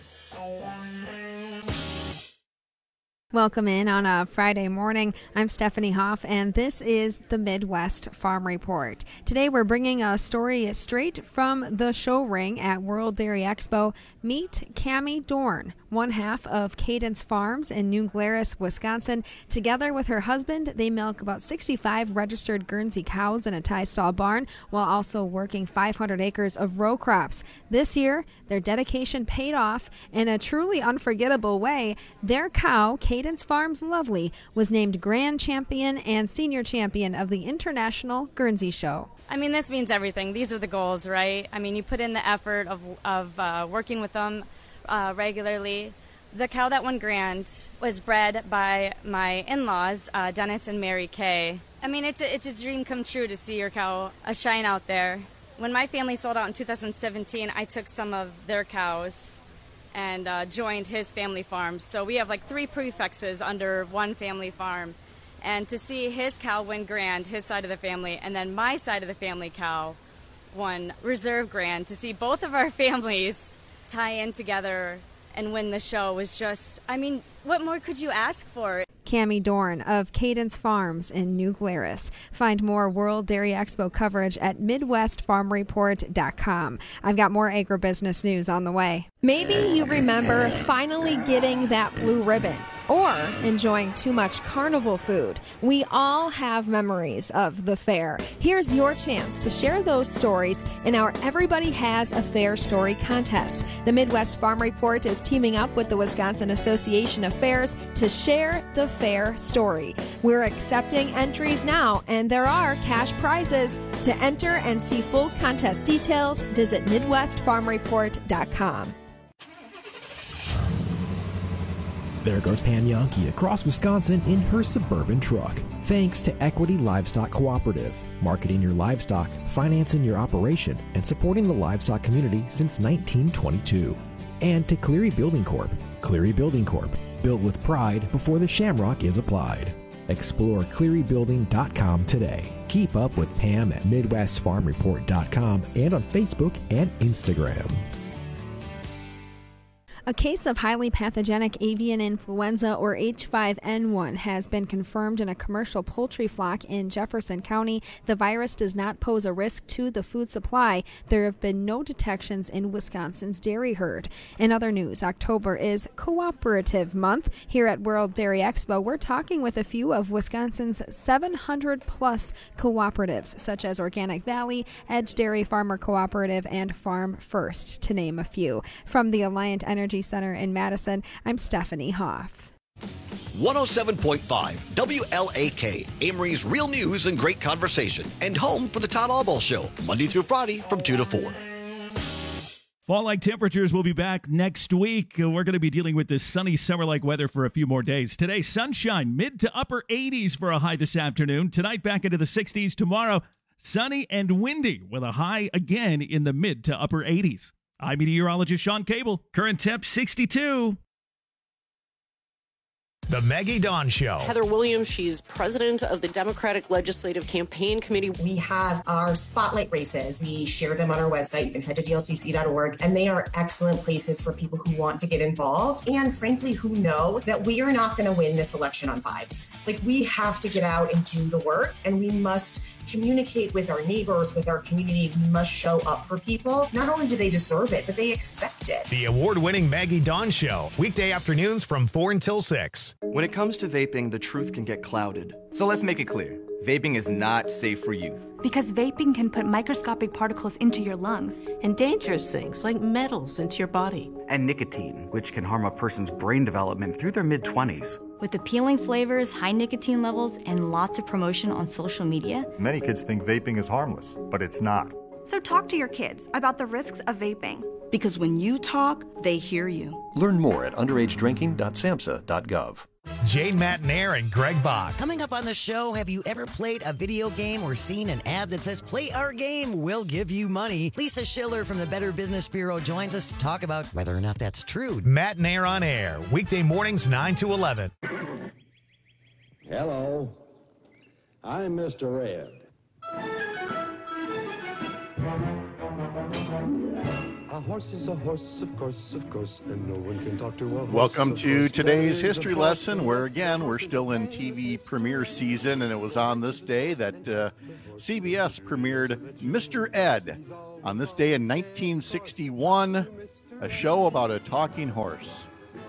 Welcome in on a Friday morning. I'm Stephanie Hoff, and this is the Midwest Farm Report. Today, we're bringing a story straight from the show ring at World Dairy Expo. Meet Cammie Dorn, one half of Cadence Farms in New Glarus, Wisconsin. Together with her husband, they milk about sixty-five registered Guernsey cows in a tie stall barn, while also working five hundred acres of row crops. This year, their dedication paid off in a truly unforgettable way. Their cow, Cadence Farms Lovely, was named Grand Champion and Senior Champion of the International Guernsey Show. I mean, this means everything. These are the goals, right? I mean, you put in the effort of, of uh, working with them uh, regularly. The cow that won Grand was bred by my in-laws, uh, Dennis and Mary Kay. I mean, it's a, it's a dream come true to see your cow uh, shine out there. When my family sold out in two thousand seventeen, I took some of their cows and uh, joined his family farm. So we have like three prefixes under one family farm. And to see his cow win Grand, his side of the family, and then my side of the family cow won Reserve Grand, to see both of our families tie in together and win the show was just, I mean, what more could you ask for? Cammie Dorn of Cadence Farms in New Glarus. Find more World Dairy Expo coverage at midwest farm report dot com. I've got more agribusiness news on the way. Maybe you remember finally getting that blue ribbon or enjoying too much carnival food. We all have memories of the fair. Here's your chance to share those stories in our Everybody Has a Fair Story contest. The Midwest Farm Report is teaming up with the Wisconsin Association of Fairs to share the fair story. We're accepting entries now, and there are cash prizes. To enter and see full contest details, visit midwest farm report dot com. There goes Pam Yonke across Wisconsin in her Suburban truck. Thanks to Equity Livestock Cooperative, marketing your livestock, financing your operation, and supporting the livestock community since nineteen twenty-two. And to Cleary Building Corp. Cleary Building Corp. Built with pride before the shamrock is applied. Explore cleary building dot com today. Keep up with Pam at midwest farm report dot com and on Facebook and Instagram. A case of highly pathogenic avian influenza, or H five N one, has been confirmed in a commercial poultry flock in Jefferson County. The virus does not pose a risk to the food supply. There have been no detections in Wisconsin's dairy herd. In other news, October is Cooperative Month. Here at World Dairy Expo, we're talking with a few of Wisconsin's seven hundred plus cooperatives, such as Organic Valley, Edge Dairy Farmer Cooperative, and Farm First, to name a few. From the Alliant Energy Center in Madison, I'm Stephanie Hoff. one oh seven point five W L A K, Amory's real news and great conversation, and home for the Todd Albaugh Show, Monday through Friday from two to four. Fall-like temperatures will be back next week. We're going to be dealing with this sunny summer-like weather for a few more days. Today, sunshine, mid to upper eighties for a high this afternoon. Tonight, back into the sixties. Tomorrow, sunny and windy with a high again in the mid to upper eighties. I'm meteorologist Sean Cable. Current temp sixty-two. The Maggie Dawn Show. Heather Williams, she's president of the Democratic Legislative Campaign Committee. We have our spotlight races. We share them on our website. You can head to D L C C dot org, and they are excellent places for people who want to get involved and, frankly, who know that we are not going to win this election on vibes. Like, we have to get out and do the work, and we must communicate with our neighbors, with our community. We must show up for people. Not only do they deserve it, but they expect it. The award-winning Maggie Dawn Show, weekday afternoons from four until six. When it comes to vaping, the truth can get clouded. So let's make it clear. Vaping is not safe for youth. Because vaping can put microscopic particles into your lungs. And dangerous things like metals into your body. And nicotine, which can harm a person's brain development through their mid-twenties. With appealing flavors, high nicotine levels, and lots of promotion on social media, many kids think vaping is harmless, but it's not. So talk to your kids about the risks of vaping. Because when you talk, they hear you. Learn more at underage drinking dot samhsa dot gov. Jane Matnair and Greg Bach. Coming up on the show, have you ever played a video game or seen an ad that says, play our game, we'll give you money? Lisa Schiller from the Better Business Bureau joins us to talk about whether or not that's true. Matnair on Air, weekday mornings nine to eleven. Hello, I'm Mister Ed. A horse is a horse, of course, of course, and no one can talk to a horse. Welcome to course. today's history lesson, where again we're still in T V premiere season, and it was on this day that uh, C B S premiered Mister Ed. On this day in nineteen sixty-one, a show about a talking horse.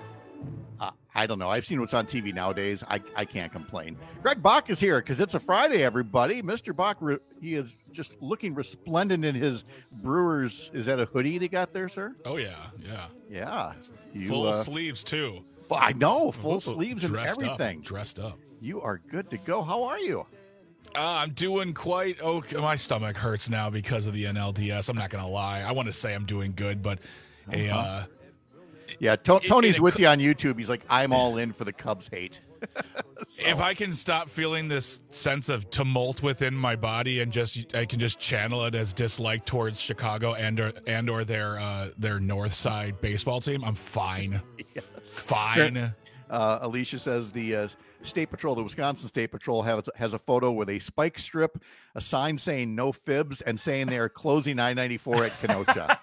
Uh, I don't know. I've seen what's on T V nowadays. I, I can't complain. Greg Bach is here because it's a Friday, everybody. Mister Bach, he is just looking resplendent in his Brewers. Is that a hoodie they got there, sir? Oh, yeah, yeah. Yeah. You, full uh, sleeves, too. I know, full Oh, sleeves and dressed everything. Up, dressed up. You are good to go. How are you? Uh, I'm doing quite okay. My stomach hurts now because of the N L D S. I'm not going to lie. I want to say I'm doing good, but a... Uh-huh. Uh, Yeah, to- Tony's it, it, with you on YouTube. He's like, I'm all in for the Cubs hate. So. If I can stop feeling this sense of tumult within my body and just I can just channel it as dislike towards Chicago and or and or their uh, their North Side baseball team, I'm fine. Yes. Fine. Uh, Alicia says the uh, State Patrol, the Wisconsin State Patrol, has, has a photo with a spike strip, a sign saying no fibs, and saying they are closing I ninety-four at Kenosha.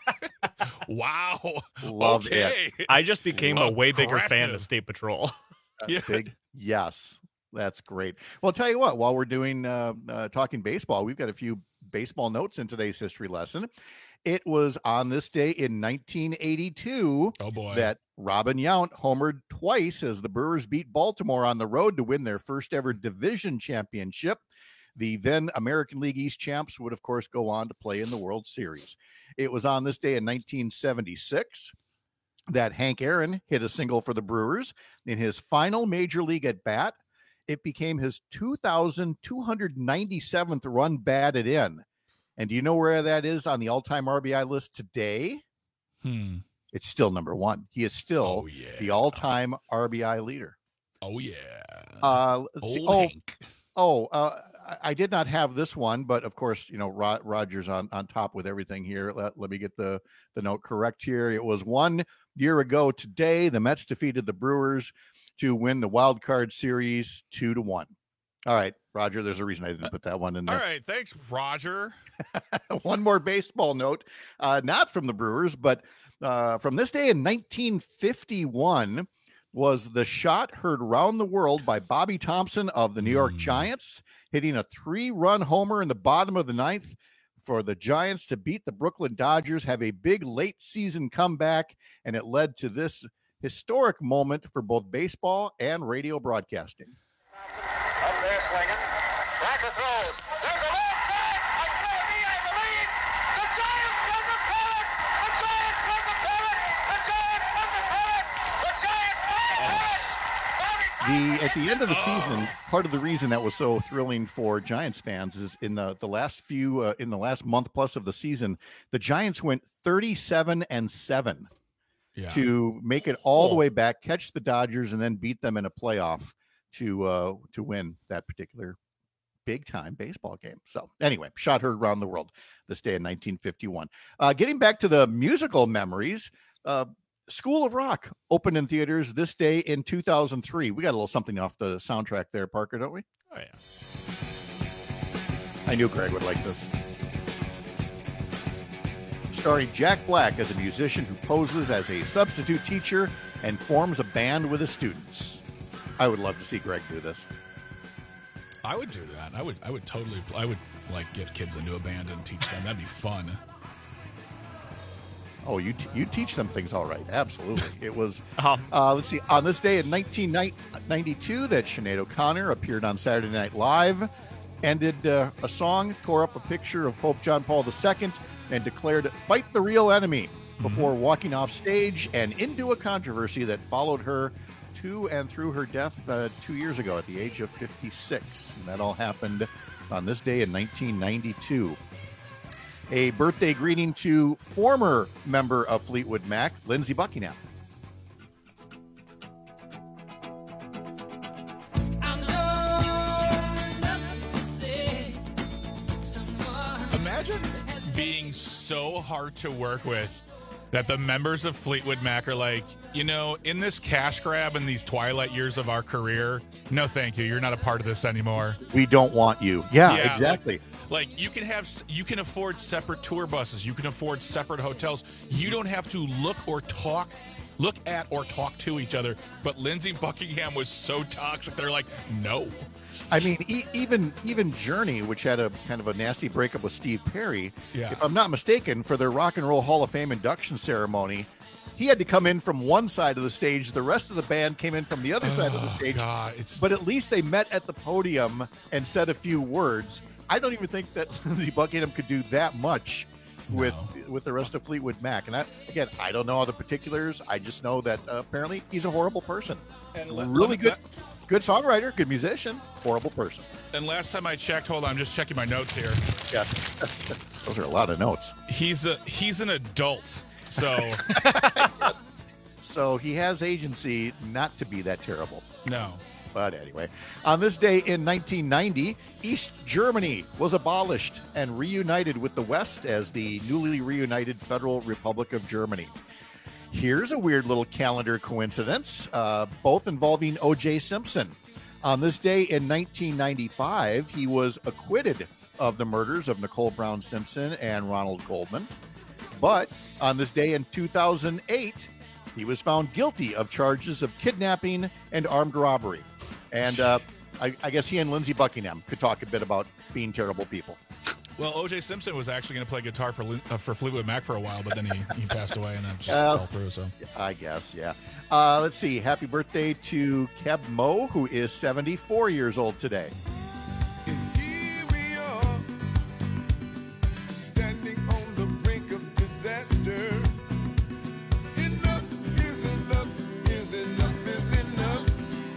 Wow. Loved okay. it. I just became Well, a way bigger aggressive. fan of State Patrol. Yeah. Big yes. That's great. Well, I'll tell you what, while we're doing uh, uh, talking baseball, we've got a few baseball notes in today's history lesson. It was on this day in nineteen eighty-two oh boy. that Robin Yount homered twice as the Brewers beat Baltimore on the road to win their first ever division championship. The then American League East champs would, of course, go on to play in the World Series. It was on this day in nineteen seventy-six that Hank Aaron hit a single for the Brewers in his final major league at bat. It became his two thousand two hundred ninety-seventh run batted in. And do you know where that is on the all-time R B I list today? Hmm. It's still number one. He is still Oh, yeah. the all-time R B I leader. Oh yeah. Uh, let's see. Old Oh, Hank. oh uh, I- I did not have this one, but of course, you know, Ro- Roger's on, on top with everything here. Let, let me get the, the note correct here. It was one year ago today. The Mets defeated the Brewers to win the wild card series two to one. All right, Roger, there's a reason I didn't put that one in there. All right, thanks, Roger. One more baseball note, uh, not from the Brewers, but uh, from this day in nineteen fifty-one was the shot heard round the world by Bobby Thompson of the New York Mm. Giants, hitting a three-run homer in the bottom of the ninth for the Giants to beat the Brooklyn Dodgers, have a big late-season comeback, and it led to this historic moment for both baseball and radio broadcasting. Up there swinging. Racker throws. There's a left back. It's going to be, I believe. The Giants won the pennant. The Giants won the pennant. The Giants won the pennant. The Giants won the pennant. The at the end of the season, part of the reason that was so thrilling for Giants fans is in the the last few uh, in the last month plus of the season, the Giants went thirty-seven and seven Yeah. to make it all the Cool. way back, catch the Dodgers, and then beat them in a playoff to uh, to win that particular big time baseball game. So anyway, shot heard around the world this day in nineteen fifty-one. Uh, getting back to the musical memories, uh, School of Rock opened in theaters this day in two thousand three. We got a little something off the soundtrack there, Parker, don't we? Oh, yeah. I knew Greg would like this. Starring Jack Black as a musician who poses as a substitute teacher and forms a band with his students. I would love to see Greg do this. I would do that. I would. I would totally. I would like get kids into a band and teach them. That'd be fun. Oh, you t- you teach them things all right. Absolutely. It was, uh, let's see, on this day in nineteen ninety-two that Sinead O'Connor appeared on Saturday Night Live, ended uh, a song, tore up a picture of Pope John Paul the Second, and declared, "Fight the real enemy," before walking off stage and into a controversy that followed her to and through her death uh, two years ago at the age of fifty-six. And that all happened on this day in nineteen ninety-two. A birthday greeting to former member of Fleetwood Mac, Lindsey Buckingham. Imagine being so hard to work with that the members of Fleetwood Mac are like, you know, in this cash grab in these twilight years of our career, no thank you. You're not a part of this anymore. We don't want you. Yeah, Yeah, exactly. Like, like you can have, you can afford separate tour buses. You can afford separate hotels. You don't have to look or talk, look at or talk to each other. But Lindsey Buckingham was so toxic. They're like, no. I mean, e- even even Journey, which had a kind of a nasty breakup with Steve Perry, Yeah. if I'm not mistaken, for their Rock and Roll Hall of Fame induction ceremony, he had to come in from one side of the stage. The rest of the band came in from the other side of the stage. God, it's... But at least they met at the podium and said a few words. I don't even think that Lindsey Buckingham could do that much with with the rest of Fleetwood Mac. And I, again, I don't know all the particulars. I just know that uh, apparently he's a horrible person. And let- really let- good, good songwriter, good musician, horrible person. And last time I checked, hold on, I'm just checking my notes here. Yeah, those are a lot of notes. He's a he's an adult, so So he has agency not to be that terrible. no. But anyway, on this day in nineteen ninety, East Germany was abolished and reunited with the West as the newly reunited Federal Republic of Germany. Here's a weird little calendar coincidence, uh, both involving O J Simpson. On this day in nineteen ninety-five, he was acquitted of the murders of Nicole Brown Simpson and Ronald Goldman. But on this day in two thousand eight, he was found guilty of charges of kidnapping and armed robbery. And uh, I, I guess he and Lindsey Buckingham could talk a bit about being terrible people. Well, O J Simpson was actually going to play guitar for Lin- uh, for Fleetwood Mac for a while, but then he, he passed away and then just Uh, fell through. So I guess, yeah. Uh, let's see. Happy birthday to Keb Mo, who is seventy-four years old today. Standing on the brink of disaster. Enough is enough, is enough, is enough.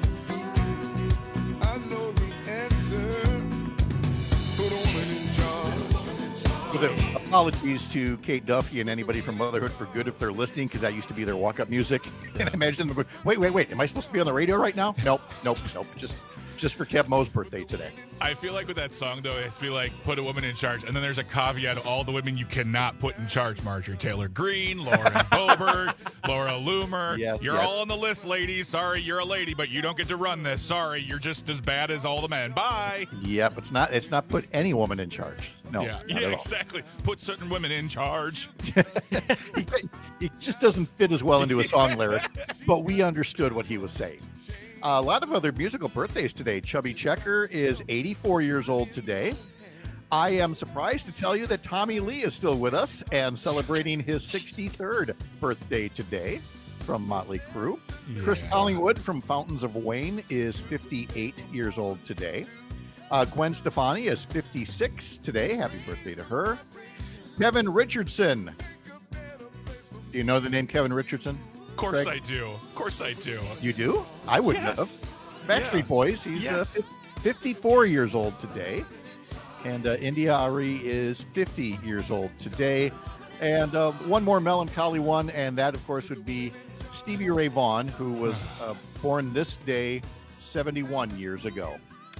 I know the answer. Put a woman in charge. With a, apologies to Kate Duffy and anybody from Motherhood for Good if they're listening, because that used to be their walk-up music. And I imagine them going, wait, wait, wait, am I supposed to be on the radio right now? Nope, nope, nope. Just just for Keb Mo's birthday today. I feel like with that song, though, it has to be like, put a woman in charge. And then there's a caveat of all the women you cannot put in charge. Marjorie Taylor Greene, Lauren Boebert, Laura Loomer. Yes, you're yes. all on the list, ladies. Sorry, you're a lady, but you don't get to run this. Sorry, you're just as bad as all the men. Bye. Yep, it's not it's not put any woman in charge. No, yeah, not yeah at all. exactly. Put certain women in charge. It just doesn't fit as well into a song lyric, but we understood what he was saying. Uh, a lot of other musical birthdays today. Chubby Checker is eighty-four years old today. I am surprised to tell you that Tommy Lee is still with us and celebrating his sixty-third birthday today from Motley Crue. Chris Yeah. Collingwood from Fountains of Wayne is fifty-eight years old today. Uh, Gwen Stefani is fifty-six today. Happy birthday to her. Kevin Richardson. Do you know the name Kevin Richardson? Of course Craig? I do. Of course I do. You do? I wouldn't Yes. have. Backstreet Yeah. Boys. He's uh, Yes. fif- fifty-four years old today. And uh, India Ari is fifty years old today. And uh, one more melancholy one, and that, of course, would be Stevie Ray Vaughan, who was uh, born this day seventy-one years ago.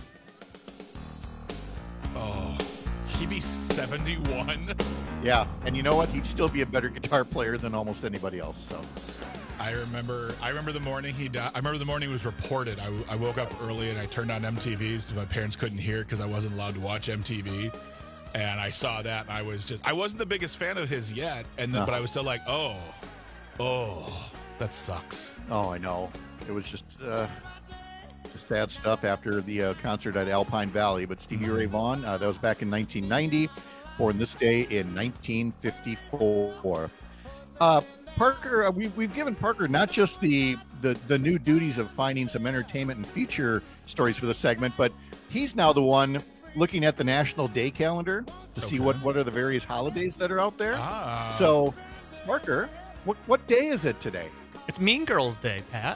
Oh, he'd be seventy-one. Yeah, and you know what? He'd still be a better guitar player than almost anybody else. So I remember. I remember the morning he died. I remember the morning it was reported. I, I woke up early and I turned on M T V so my parents couldn't hear it because I wasn't allowed to watch M T V. And I saw that and I was just. I wasn't the biggest fan of his yet, and then Uh-huh. but I was still like, oh, oh, that sucks. Oh, I know. It was just uh, just sad stuff after the uh, concert at Alpine Valley. But Stevie Ray Vaughan, uh, that was back in nineteen ninety, born this day in nineteen fifty-four. Uh, Parker, uh, we've, we've given Parker not just the, the, the new duties of finding some entertainment and feature stories for the segment, but he's now the one looking at the National Day calendar to see what, what are the various holidays that are out there. Ah. So, Parker, what, what day is it today? It's Mean Girls Day, Pat.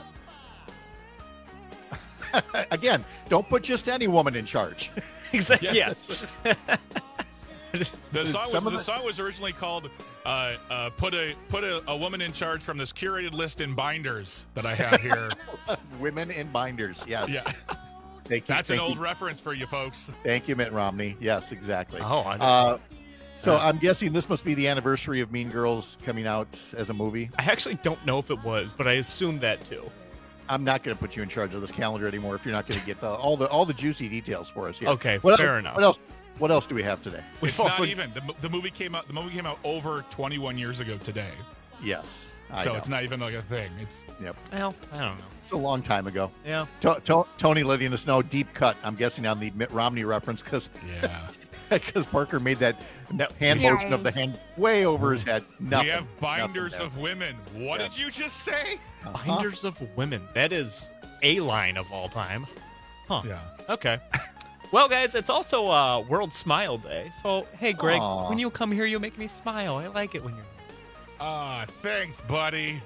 Again, don't put just any woman in charge. Exactly. Yes. The song was Some of the the- song was originally called uh, uh, "Put a Put a, a Woman in Charge" from this curated list in binders that I have here. Women in binders. Yes. Yeah. Thank you. That's an thank old you. reference for you folks. Thank you, Mitt Romney. Yes, exactly. Oh, I know. Uh, so Uh, I'm guessing this must be the anniversary of Mean Girls coming out as a movie. I actually don't know if it was, but I assume that too. I'm not going to put you in charge of this calendar anymore if you're not going to get the, all the all the juicy details for us. Yet. Okay, what fair else, enough. What else? What else do we have today? It's not even the, the movie came out. The movie came out over twenty-one years ago today. Yes, I so know. it's not even like a thing. It's Yep. Well, I don't know. It's a long time ago. Yeah. To- to- Tony letting us know deep cut. I'm guessing on the Mitt Romney reference because yeah, because Parker made that No. hand Yeah. motion of the hand way over his head. Nothing. we have binders Nothing of women. What Yeah. did you just say? Uh-huh. Binders of Women. That is a line of all time. Huh. Yeah. Okay. Well, guys, it's also uh, World Smile Day. So, hey, Greg, Aw. when you come here, you make me smile. I like it when you're here. Ah, thanks, buddy.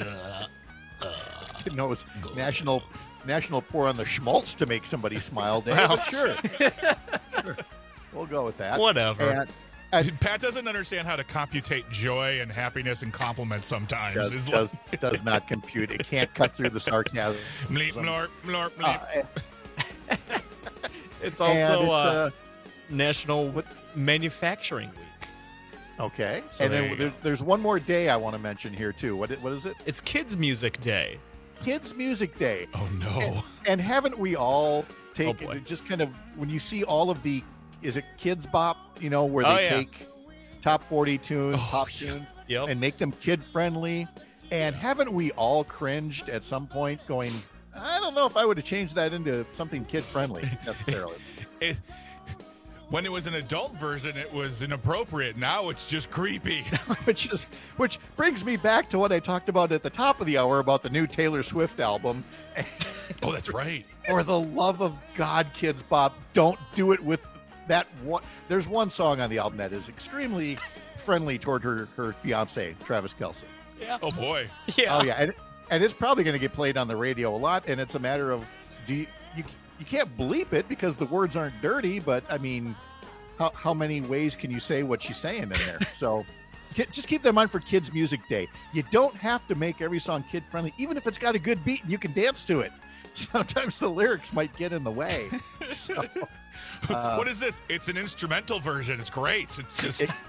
didn't know it was national national pour on the schmaltz to make somebody smile day. Well. But sure. Sure. We'll go with that. Whatever. And, and Pat doesn't understand how to computate joy and happiness and compliments sometimes. does, It's does, like- does not compute. It can't cut through the sarcasm. Bleep, blorp, blorp, bleep. Uh, It's and also it's, uh, uh, National Manufacturing Week. okay. So and there then you there, go. there's one more day I want to mention here too. What it- what is it? It's Kids Music Day. Kids Music Day. Oh no. And, and haven't we all Oh, taken boy. just kind of when you see all of the is it Kids Bop, you know, where Oh, they yeah. take top forty tunes, Oh, pop yeah. tunes, Yep. and make them kid friendly. And haven't we all cringed at some point going, I don't know if I would have changed that into something kid friendly necessarily. It, when it was an adult version, it was inappropriate. Now it's just creepy. which is which brings me back to what I talked about at the top of the hour about the new Taylor Swift album. Oh, that's right. For the love of God, Kids Bop, don't do it with that one. There's one song on the album that is extremely friendly toward her her fiance, Travis Kelce. Yeah. Oh boy. Yeah. Oh yeah, and and it's probably going to get played on the radio a lot. And it's a matter of do you you, you can't bleep it because the words aren't dirty. But I mean, how how many ways can you say what she's saying in there? So. Ki- Just keep that in mind for Kids Music Day. You don't have to make every song kid friendly, even if it's got a good beat and you can dance to it. Sometimes the lyrics might get in the way. So, uh, What is this? It's an instrumental version. It's great. It's just it-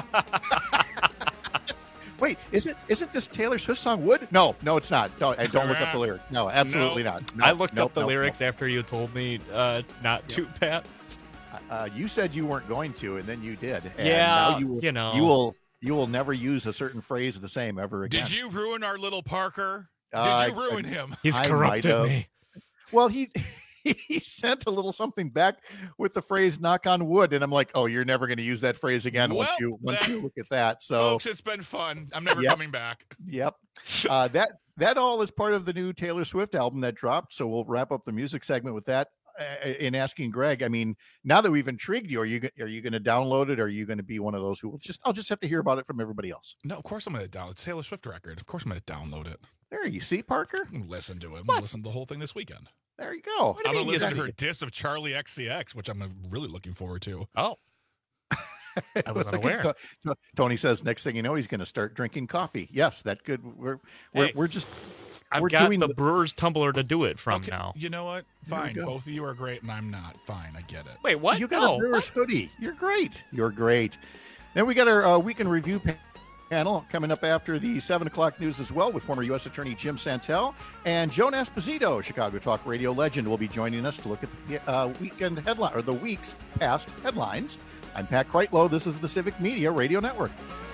wait, is it isn't this Taylor Swift song Wood? No, no, it's not. Don't I don't look up the lyric. No, absolutely No. not. No, I looked nope, up the nope, lyrics after you told me uh, not to, Pat. nope. Uh, you said you weren't going to, and then you did. And Yeah, now you, will, you know. you will you will never use a certain phrase the same ever again. Did you ruin our little Parker? Did Uh, you ruin I- him? He's I might corrupted have. me. Well, he he sent a little something back with the phrase "knock on wood," and I'm like, "Oh, you're never going to use that phrase again once Well, you once that- you look at that." So, Folks, it's been fun. I'm never Yep. coming back. yep, uh, that that all is part of the new Taylor Swift album that dropped. So we'll wrap up the music segment with that. Uh, in asking Greg, I mean, now that we've intrigued you, are you go- are you going to download it? Or are you going to be one of those who will just I'll just have to hear about it from everybody else? No, of course I'm going to download. It's a Taylor Swift record. Of course I'm going to download it. There you see, Parker. I'm gonna listen to it. I'm What? going to listen to the whole thing this weekend. There you go. What do I'm you going to mean you listen to see her diss of Charlie X C X, which I'm uh, really looking forward to. Oh. I was Look at unaware. To- to- Tony says next thing you know, he's going to start drinking coffee. Yes, that could. We're we're, Hey, we're just. I've we're got doing the the- Brewers tumbler to do it from Okay, now. you know what? There we Fine. go. Both of you are great, and I'm not. Fine. I get it. Wait, what? You got No. a Brewers hoodie. You're great. You're great. Then we got our uh, weekend review pa- panel coming up after the seven o'clock news as well with former U S Attorney Jim Santel and Joan Esposito, Chicago Talk Radio legend, will be joining us to look at the uh, weekend headline or the week's past headlines. I'm Pat Kreitlow. This is the Civic Media Radio Network.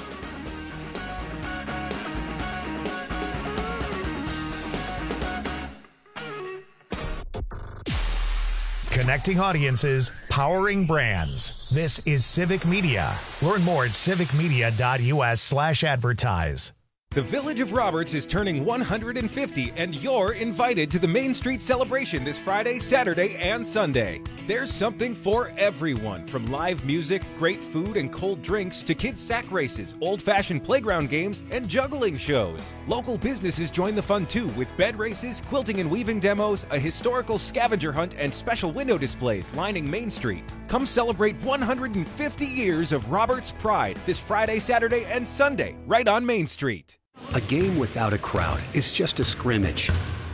Connecting audiences, powering brands. This is Civic Media. Learn more at civicmedia.us slash advertise. The Village of Roberts is turning one hundred fifty, and you're invited to the Main Street celebration this Friday, Saturday, and Sunday. There's something for everyone, from live music, great food, and cold drinks to kids' sack races, old-fashioned playground games, and juggling shows. Local businesses join the fun too, with bed races, quilting and weaving demos, a historical scavenger hunt, and special window displays lining Main Street. Come celebrate one hundred fifty years of Roberts pride this Friday, Saturday, and Sunday, right on Main Street. A game without a crowd is just a scrimmage.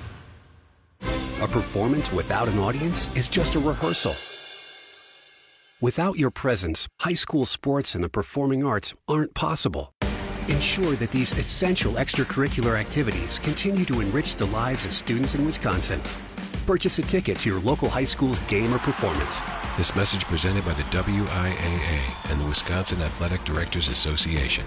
A performance without an audience is just a rehearsal. Without your presence, high school sports and the performing arts aren't possible. Ensure that these essential extracurricular activities continue to enrich the lives of students in Wisconsin. Purchase a ticket to your local high school's game or performance. This message presented by the W I A A and the Wisconsin Athletic Directors Association.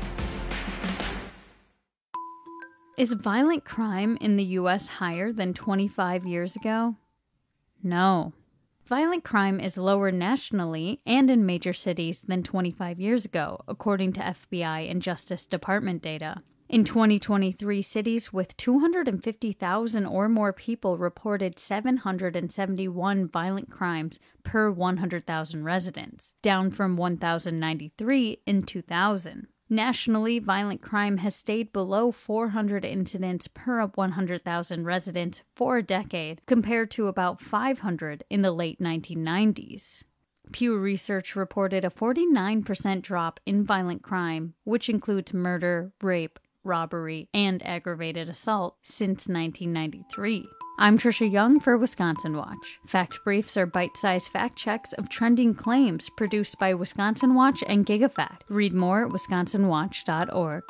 Is violent crime in the U S higher than twenty-five years ago? No. Violent crime is lower nationally and in major cities than twenty-five years ago, according to F B I and Justice Department data. In twenty twenty-three, cities with two hundred fifty thousand or more people reported seven hundred seventy-one violent crimes per one hundred thousand residents, down from one thousand ninety-three in two thousand. Nationally, violent crime has stayed below four hundred incidents per one hundred thousand residents for a decade, compared to about five hundred in the late nineteen nineties. Pew Research reported a forty-nine percent drop in violent crime, which includes murder, rape, robbery, and aggravated assault, since nineteen ninety-three. I'm Trisha Young for Wisconsin Watch. Fact Briefs are bite-sized fact checks of trending claims produced by Wisconsin Watch and GigaFact. Read more at wisconsin watch dot org.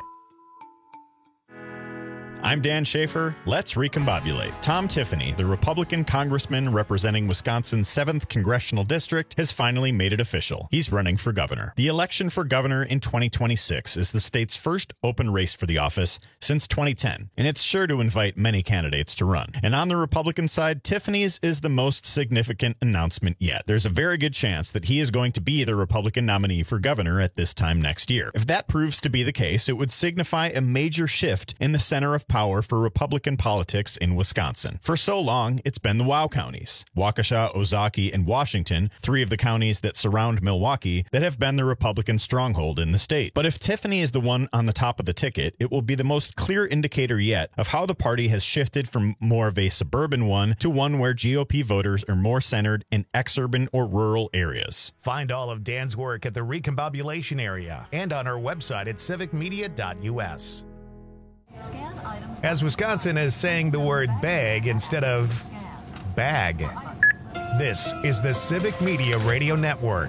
I'm Dan Schaefer. Let's recombobulate. Tom Tiffany, the Republican congressman representing Wisconsin's seventh Congressional District, has finally made it official. He's running for governor. The election for governor in twenty twenty-six is the state's first open race for the office since twenty ten, and it's sure to invite many candidates to run. And on the Republican side, Tiffany's is the most significant announcement yet. There's a very good chance that he is going to be the Republican nominee for governor at this time next year. If that proves to be the case, it would signify a major shift in the center of power for Republican politics in Wisconsin. For so long, it's been the WOW counties, Waukesha, Ozaukee, and Washington, three of the counties that surround Milwaukee, that have been the Republican stronghold in the state. But if Tiffany is the one on the top of the ticket, it will be the most clear indicator yet of how the party has shifted from more of a suburban one to one where G O P voters are more centered in exurban or rural areas. Find all of Dan's work at the Recombobulation area and on our website at civic media dot u s. As Wisconsin is saying the word bag instead of bag. This is the Civic Media Radio Network.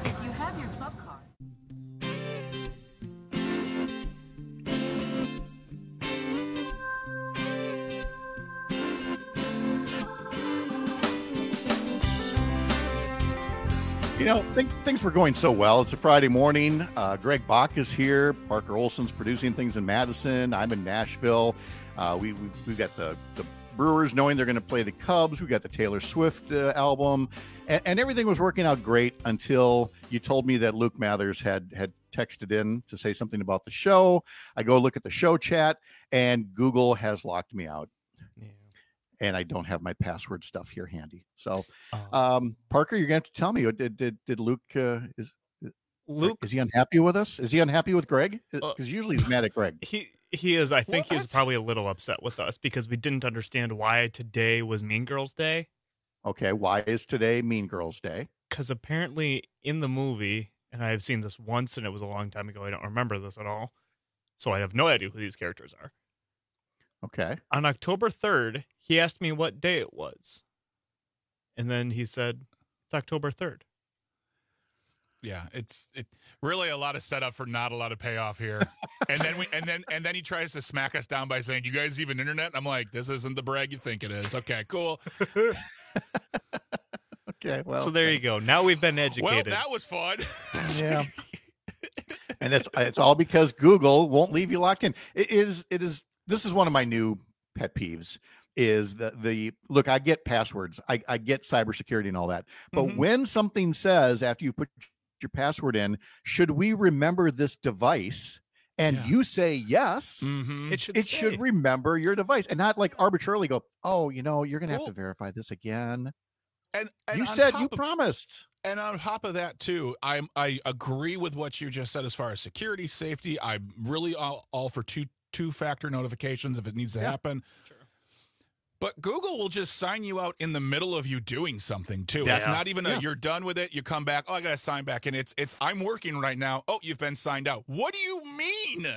You know, th- things were going so well. It's a Friday morning. Uh, Greg Bach is here. Parker Olson's producing things in Madison. I'm in Nashville. Uh, we, we, we've got the, the Brewers knowing they're going to play the Cubs. We've got the Taylor Swift uh, album. And, and everything was working out great until you told me that Luke Mathers had, had texted in to say something about the show. I go look at the show chat, and Google has locked me out. And I don't have my password stuff here handy. So, um, Parker, you're going to have to tell me, did did, did Luke, uh, is Luke, is he unhappy with us? Is he unhappy with Greg? Because uh, usually he's mad at Greg. He he is. I think What? he's probably a little upset with us because we didn't understand why today was Mean Girls Day. Okay, why is today Mean Girls Day? Because apparently in the movie, and I have seen this once and it was a long time ago, I don't remember this at all. So I have no idea who these characters are. Okay. On October third, he asked me what day it was. And then he said, it's October third. Yeah, it's it really a lot of setup for not a lot of payoff here. and then we and then and then he tries to smack us down by saying, "You guys even internet?" And I'm like, "This isn't the brag you think it is." Okay, cool. Okay, well. So there you go. Now we've been educated. Well, that was fun. Yeah. And it's it's all because Google won't leave you locked in. It is it is this is one of my new pet peeves. Is the the look, I get passwords, I, I get cybersecurity and all that. But mm-hmm. when something says after you put your password in, should we remember this device and Yeah. you say yes, Mhm. It should it stay. should remember your device and not like arbitrarily go, oh, you know, you're going to have Well- to verify this again. And, and You on said top you of- promised. And on top of that, too, I'm I agree with what you just said as far as security, safety. I'm really all, all for two two factor notifications if it needs to Yeah. happen. Sure. But Google will just sign you out in the middle of you doing something too. Yeah. It's not even a Yes. you're done with it. You come back. Oh, I got to sign back, and it's it's I'm working right now. Oh, you've been signed out. What do you mean?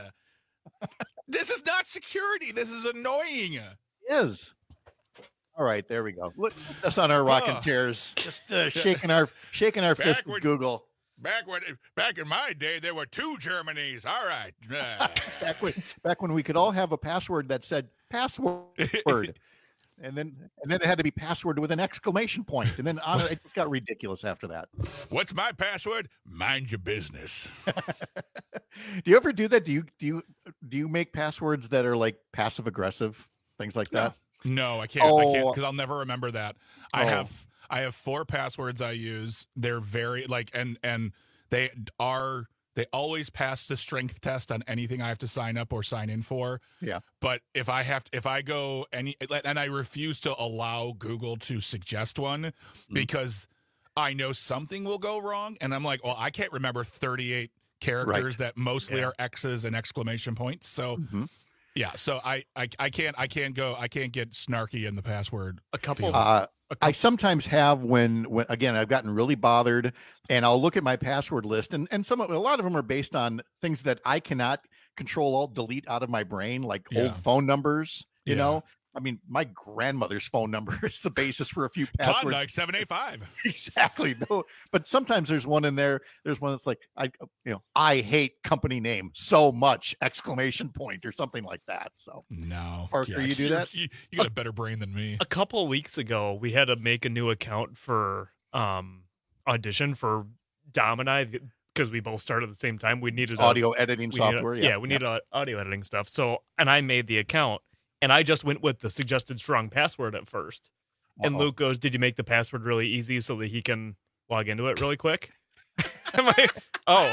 This is not security. This is annoying. Is. All right, there we go. Look at us on our rocking Ugh. chairs, just uh, shaking our shaking our fist Backward. at Google. Back when back in my day, there were two Germanys. All right. Uh, Back when back when we could all have a password that said password, and then and then it had to be password with an exclamation point, and then on, it just got ridiculous after that. What's my password? Mind your business. Do you ever do that? Do you do you do you make passwords that are like passive aggressive things like that? No, I can't. I can't Oh. because I'll never remember that. I Oh. have I have four passwords I use. They're very like and and they are they always pass the strength test on anything I have to sign up or sign in for. Yeah. But if I have to, if I go any and I refuse to allow Google to suggest one Mm-hmm. because I know something will go wrong, and I'm like, well, I can't remember thirty-eight characters that mostly Yeah. are X's and exclamation points. So. Mhm. Yeah, so I, I I can't I can't go I can't get snarky in the password. A couple. field. Uh, a I couple sometimes have when, when again I've gotten really bothered, and I'll look at my password list, and and some of, a lot of them are based on things that I cannot control alt delete out of my brain, like Yeah. old phone numbers. You Yeah. know, I mean, my grandmother's phone number is the basis for a few passwords. Klondike seven eight five. Exactly. No, but sometimes there's one in there. There's one that's like, I, you know, I hate company name so much! Exclamation point or something like that. So No, Parker, you do you're- that? You, you got a better brain than me. a couple weeks ago, we had to make a new account for um audition for Dom and I because we both started at the same time. We needed a- audio editing we needed- software. yeah, we needed uh, audio editing stuff. So, and I made the account, and I just went with the suggested strong password at first. And Uh-oh. Luke goes, "Did you make the password really easy so that he can log into it really quick?" I'm like, "Oh,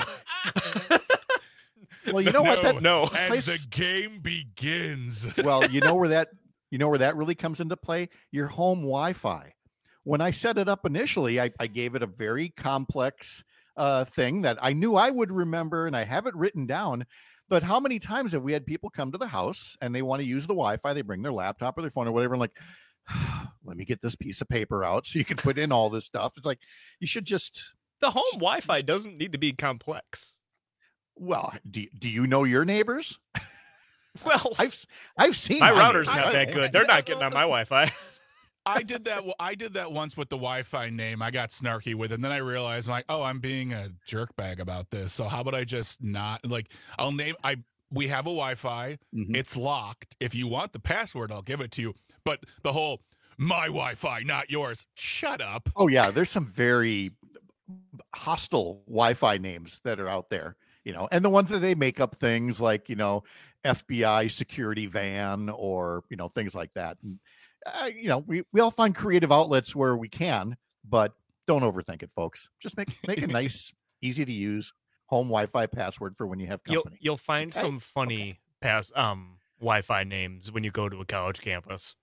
Well, you know what? No, That, no." And place- the game begins. well, you know where that you know where that really comes into play? Your home Wi-Fi. When I set it up initially, I, I gave it a very complex uh, thing that I knew I would remember, and I have it written down. But how many times have we had people come to the house and they want to use the Wi-Fi? They bring their laptop or their phone or whatever, and like, let me get this piece of paper out so you can put in all this stuff. It's like you should just. the home Wi-Fi doesn't need to be complex." Well, do, do you know your neighbors? Well, I've s- I've seen my my router's neighbors. not that good. They're not getting on my Wi-Fi. I did that. I did that once with the Wi-Fi name. I got snarky with it, and then I realized, I'm like, oh, I'm being a jerkbag about this. So how about I just not like? I'll name. I we have a Wi-Fi. Mhm. It's locked. If you want the password, I'll give it to you. But the whole my Wi-Fi, not yours. Shut up. Oh yeah, there's some very hostile Wi-Fi names that are out there, you know, and the ones that they make up things like, you know, F B I security van or, you know, things like that. And, uh, you know, we, we all find creative outlets where we can, but don't overthink it, folks. Just make make a nice, easy to use home Wi-Fi password for when you have You'll company. you'll find Okay. some funny pass um Wi-Fi names when you go to a college campus.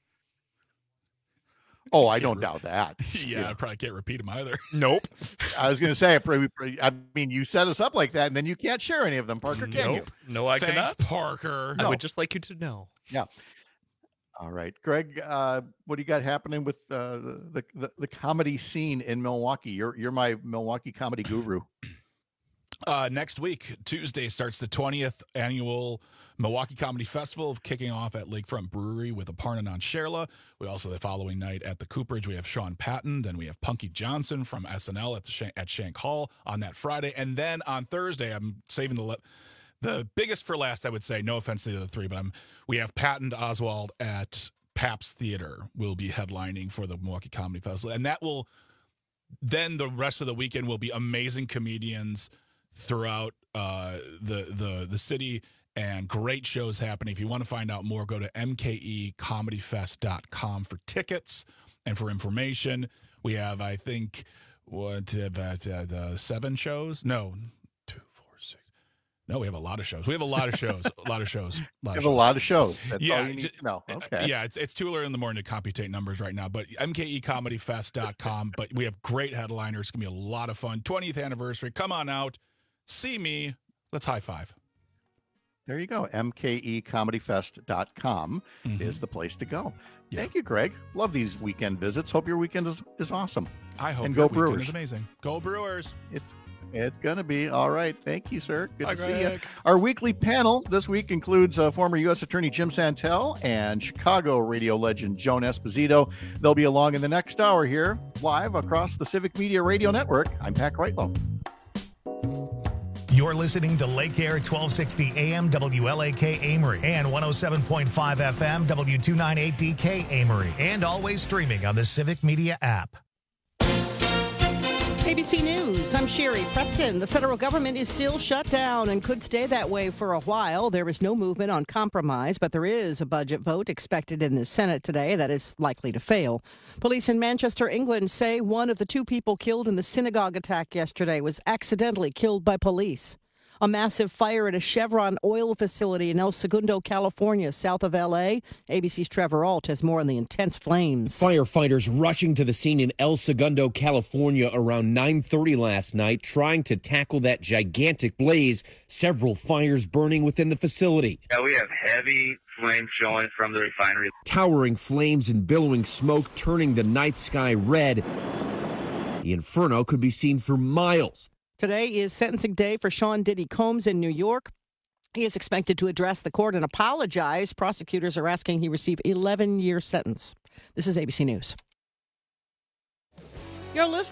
Oh, I don't doubt that. Yeah, I probably can't repeat them either. Nope. I was going to say, I probably- I mean, you set us up like that, and then you can't share any of them, Parker, can you? Nope. No, I Thanks, cannot. Parker. I No. would just like you to know. Yeah. All right, Greg. Uh, what do you got happening with uh, the, the the comedy scene in Milwaukee? You're you're my Milwaukee comedy guru. Uh, next week, Tuesday, starts the twentieth annual Milwaukee Comedy Festival, kicking off at Lakefront Brewery with Aparna Nansherla. We also, the following night at the Cooperage, we have Sean Patton. Then we have Punky Johnson from S N L at the Shank, at Shank Hall on that Friday. And then on Thursday, I'm saving the le- the biggest for last, I would say. No offense to the other three, but I'm, we have Patton Oswald at Pabst Theater will be headlining for the Milwaukee Comedy Festival. And that will, then the rest of the weekend will be amazing comedians throughout uh, the the the city and great shows happening. If you want to find out more, go to m k e comedy fest dot com for tickets and for information. We have, I think, what about uh, the seven shows? No, two, four, six. No, we have a lot of shows. We have a lot of shows. A lot of shows. A lot We of have a shows. lot of shows. That's yeah, all you need to know. Okay. Yeah, it's, it's too early in the morning to computate numbers right now, but M K E comedy fest dot com. But we have great headliners. It's going to be a lot of fun. twentieth anniversary. Come on out. See me. Let's high five. There you go. M K E comedy fest dot com Mm-hmm. is the place to go. Thank you, Greg. Love these weekend visits. Hope your weekend is, is awesome. I hope and your go weekend Brewers. is amazing. Go Brewers. It's It's going to be. All right. Thank you, sir. Good Bye, to see you. Greg. Our weekly panel this week includes uh, former U S Attorney Jim Santel and Chicago radio legend Joan Esposito. They'll be along in the next hour here, live across the Civic Media Radio Network. I'm Pat Kreitlow. You're listening to Lake Air twelve sixty A M W L A K Amory and one oh seven point five F M W two ninety-eight D K Amory, and always streaming on the Civic Media app. A B C News, I'm Sherry Preston. The federal government is still shut down and could stay that way for a while. There is no movement on compromise, but there is a budget vote expected in the Senate today that is likely to fail. Police in Manchester, England say one of the two people killed in the synagogue attack yesterday was accidentally killed by police. A massive fire at a Chevron oil facility in El Segundo, California, south of L A. A B C's Trevor Ault has more on the intense flames. Firefighters rushing to the scene in El Segundo, California around nine thirty last night, trying to tackle that gigantic blaze. Several fires burning within the facility. Yeah, we have heavy flames showing from the refinery. Towering flames and billowing smoke turning the night sky red. The inferno could be seen for miles. Today is sentencing day for Sean Diddy Combs in New York. He is expected to address the court and apologize. Prosecutors are asking he receive eleven-year sentence. This is A B C News. You're listening.